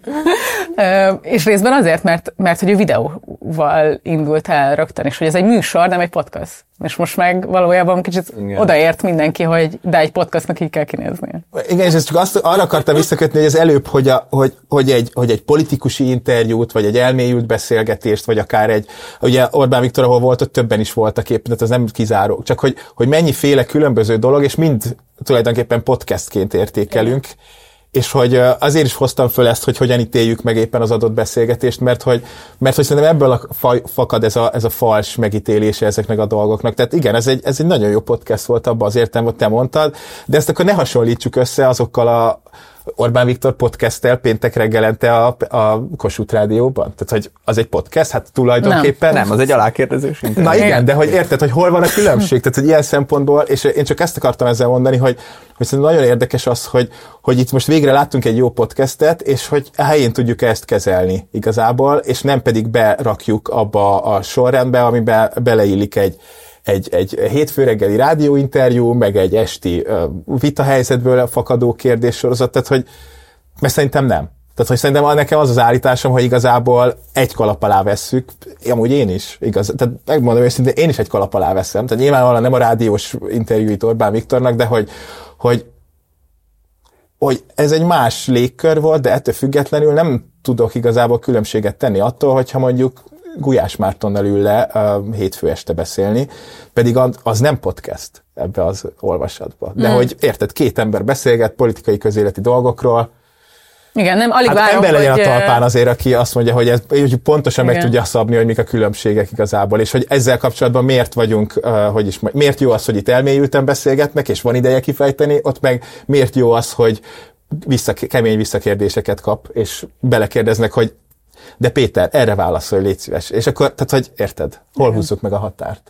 És részben azért, mert hogy ő videóval indult el rögtön, és hogy ez egy műsor, nem egy podcast. És most meg valójában kicsit odaért mindenki, hogy de egy podcastnak így kell kinéznie. Igen, és ezt csak arra akartam visszakötni, hogy az előbb, hogy egy politikusi interjút, vagy egy elmélyült beszélgetést, vagy akár ugye Orbán Viktor, ahol volt, ott többen is voltak éppen, tehát az nem kizáró. Csak hogy mennyiféle különböző dolog, és mind tulajdonképpen podcastként értékelünk, és hogy azért is hoztam föl ezt, hogy hogyan ítéljük meg éppen az adott beszélgetést, mert hogy szerintem ebből fakad ez a fals megítélése ezeknek a dolgoknak. Tehát igen, ez egy nagyon jó podcast volt abban az értelemben, hogy te mondtad, de ezt akkor ne hasonlítsuk össze azokkal a Orbán Viktor podcasttel péntek reggelente a Kossuth Rádióban? Tehát, hogy az egy podcast? Hát tulajdonképpen... Nem, az egy alákérdezés. Na igen, de hogy érted, hogy hol van a különbség? Tehát, hogy ilyen szempontból, és én csak ezt akartam ezzel mondani, hogy szerintem nagyon érdekes az, hogy itt most végre láttunk egy jó podcastet, és hogy a helyén tudjuk ezt kezelni igazából, és nem pedig berakjuk abba a sorrendbe, amiben beleillik egy hétfő reggeli rádióinterjú, meg egy esti vitahelyzetből fakadó kérdéssorozat, tehát hogy, mert szerintem nem. Tehát, hogy szerintem nekem az állításom, hogy igazából egy kalap alá vesszük, amúgy én is, igaz, tehát megmondom őszintén, én is egy kalap alá veszem, tehát nyilvánvalóan nem a rádiós interjúit Orbán Viktornak, de hogy ez egy más légkör volt, de ettől függetlenül nem tudok igazából különbséget tenni attól, hogyha mondjuk Gulyás Mártonnal ül le hétfő este beszélni, pedig az nem podcast ebbe az olvasatba. De hogy érted, két ember beszélget politikai közéleti dolgokról. Igen, nem, alig várom, ember legyen a talpán azért, aki azt mondja, hogy pontosan meg tudja szabni, hogy mik a különbségek igazából, és hogy ezzel kapcsolatban miért vagyunk, miért jó az, hogy itt elmélyülten beszélgetnek, és van ideje kifejteni, ott meg miért jó az, hogy kemény visszakérdéseket kap, és belekérdeznek, hogy de Péter, erre válaszolj, légy szíves. És akkor, tehát, hogy érted, hol húzzuk meg a határt?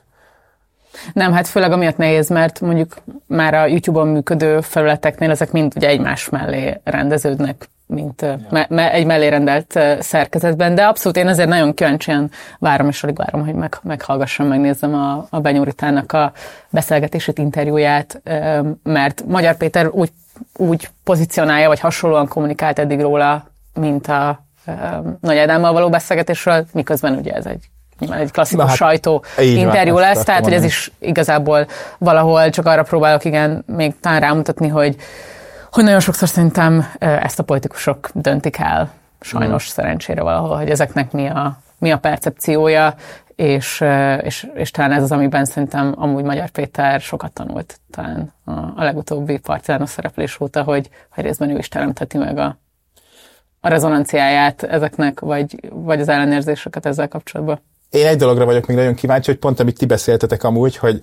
Nem, hát főleg amiatt nehéz, mert mondjuk már a YouTube-on működő felületeknél ezek mind ugye egymás mellé rendeződnek, mint egy mellé rendelt szerkezetben, de abszolút én ezért nagyon kíváncsian várom, és alig várom, hogy meghallgassam, megnézzem a Benyúritának a beszélgetését, interjúját, mert Magyar Péter úgy pozícionálja, vagy hasonlóan kommunikált eddig róla, mint a Nagy Ádámmal való beszélgetésről, miközben ugye ez egy klasszikus sajtó interjú lesz, tehát hogy ez is igazából valahol csak arra próbálok még talán rámutatni, hogy nagyon sokszor szerintem ezt a politikusok döntik el, sajnos szerencsére valahol, hogy ezeknek mi a percepciója, és talán ez az, amiben szerintem amúgy Magyar Péter sokat tanult talán a legutóbbi Partizános szereplés óta, hogy részben ő is teremtheti meg a rezonanciáját ezeknek, vagy az ellenérzéseket ezzel kapcsolatban. Én egy dologra vagyok még nagyon kíváncsi, hogy pont amit ti beszéltetek amúgy, hogy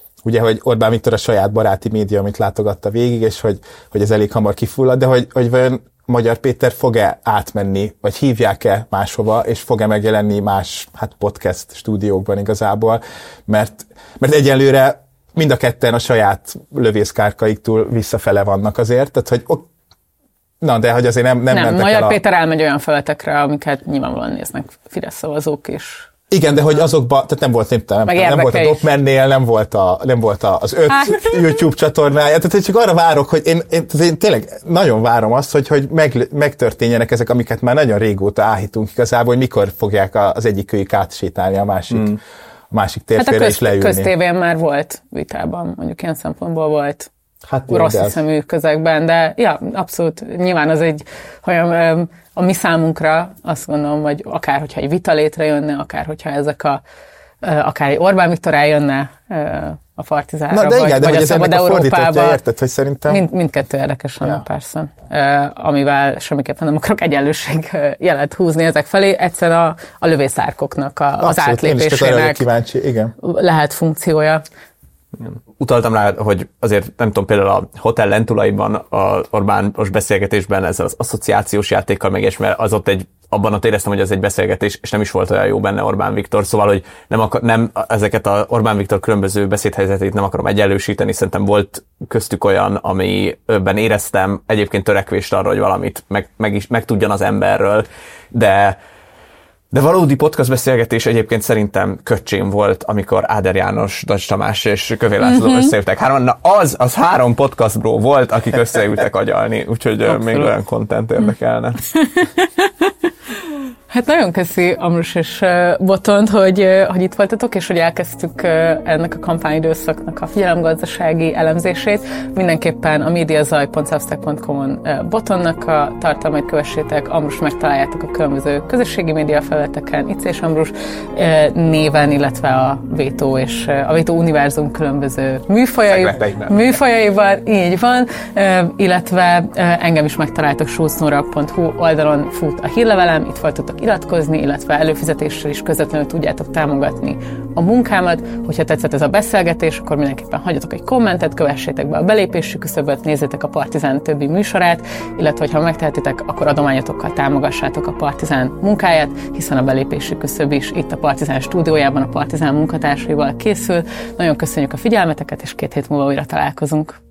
Orbán Viktor a saját baráti média, amit látogatta végig, és hogy ez elég hamar kifullad, de hogy vajon Magyar Péter fog-e átmenni, vagy hívják-e máshova, és fog-e megjelenni más podcast stúdiókban igazából, mert egyelőre mind a ketten a saját lövészkárkaiktól visszafele vannak azért, tehát hogy na, de hogy azért nem mentek Magyar Péter elmegy olyan felületekre, amiket nyilvánvalóan néznek Fidesz szavazók is. Igen, de hogy azokban, tehát nem volt a Dopmannél, nem volt az 5 YouTube csatornája, tehát csak arra várok, hogy én tényleg nagyon várom azt, hogy megtörténjenek ezek, amiket már nagyon régóta áhítunk igazából, hogy mikor fogják az egyik kölyük átsétálni a másik térfélre és leülni. Köztévén már volt vitában, mondjuk ilyen szempontból volt. Rossz hiszemű közegben, de ja, abszolút, nyilván az a mi számunkra azt gondolom, hogy akár hogyha egy vita létrejönne, akár hogyha akár egy Orbán Viktor eljönne a Partizánra, vagy a Szabad Európába. Érted, hogy szerintem... Mindkettő érdekes lenne, persze. Amivel semmiképpen nem akarok egyenlőség jelet húzni ezek felé, egyszerűen a lövészárkoknak az átlépésének lehet funkciója. Utaltam rá, hogy azért nem tudom, például a Hotel Lentulaiban a Orbános beszélgetésben ezzel az asszociációs játékkal meg, mert az ott abban ott éreztem, hogy ez egy beszélgetés, és nem is volt olyan jó benne Orbán Viktor, szóval, hogy nem ezeket a Orbán Viktor különböző beszédhelyzetét nem akarom egyenlősíteni, szerintem volt köztük olyan, amiben éreztem egyébként törekvést arra, hogy valamit meg tudjan az emberről, de valódi podcast beszélgetés egyébként szerintem Köcsén volt, amikor Áder János, Dacs Tamás és Kövér László összeültek hárman. Na az 3 podcast bro volt, akik összeültek agyalni, úgyhogy még olyan content érdekelne. Hát nagyon köszi Ambrus és Botond, hogy itt voltatok, és hogy elkezdtük ennek a kampányidőszaknak a figyelemgazdasági elemzését. Mindenképpen a mediazaj.substack.com-on Botondnak a tartalmait kövessétek, Ambrus megtaláljátok a különböző közösségi média felületeken, Icz és Ambrus néven, illetve a Vétó és a Vétó Univerzum különböző műfajaiban, így van, illetve engem is megtaláltok schulznora.hu oldalon fut a hírlevelem, itt voltatok iratkozni, illetve előfizetéssel is közvetlenül tudjátok támogatni a munkámat. Hogyha tetszett ez a beszélgetés, akkor mindenképpen hagyjatok egy kommentet, kövessétek be a belépési küszöböt, nézzétek a Partizán többi műsorát, illetve ha megtehetitek, akkor adományotokkal támogassátok a Partizán munkáját, hiszen a belépési küszöb is itt a Partizán stúdiójában a Partizán munkatársaival készül. Nagyon köszönjük a figyelmeteket, és 2 hét múlva újra találkozunk.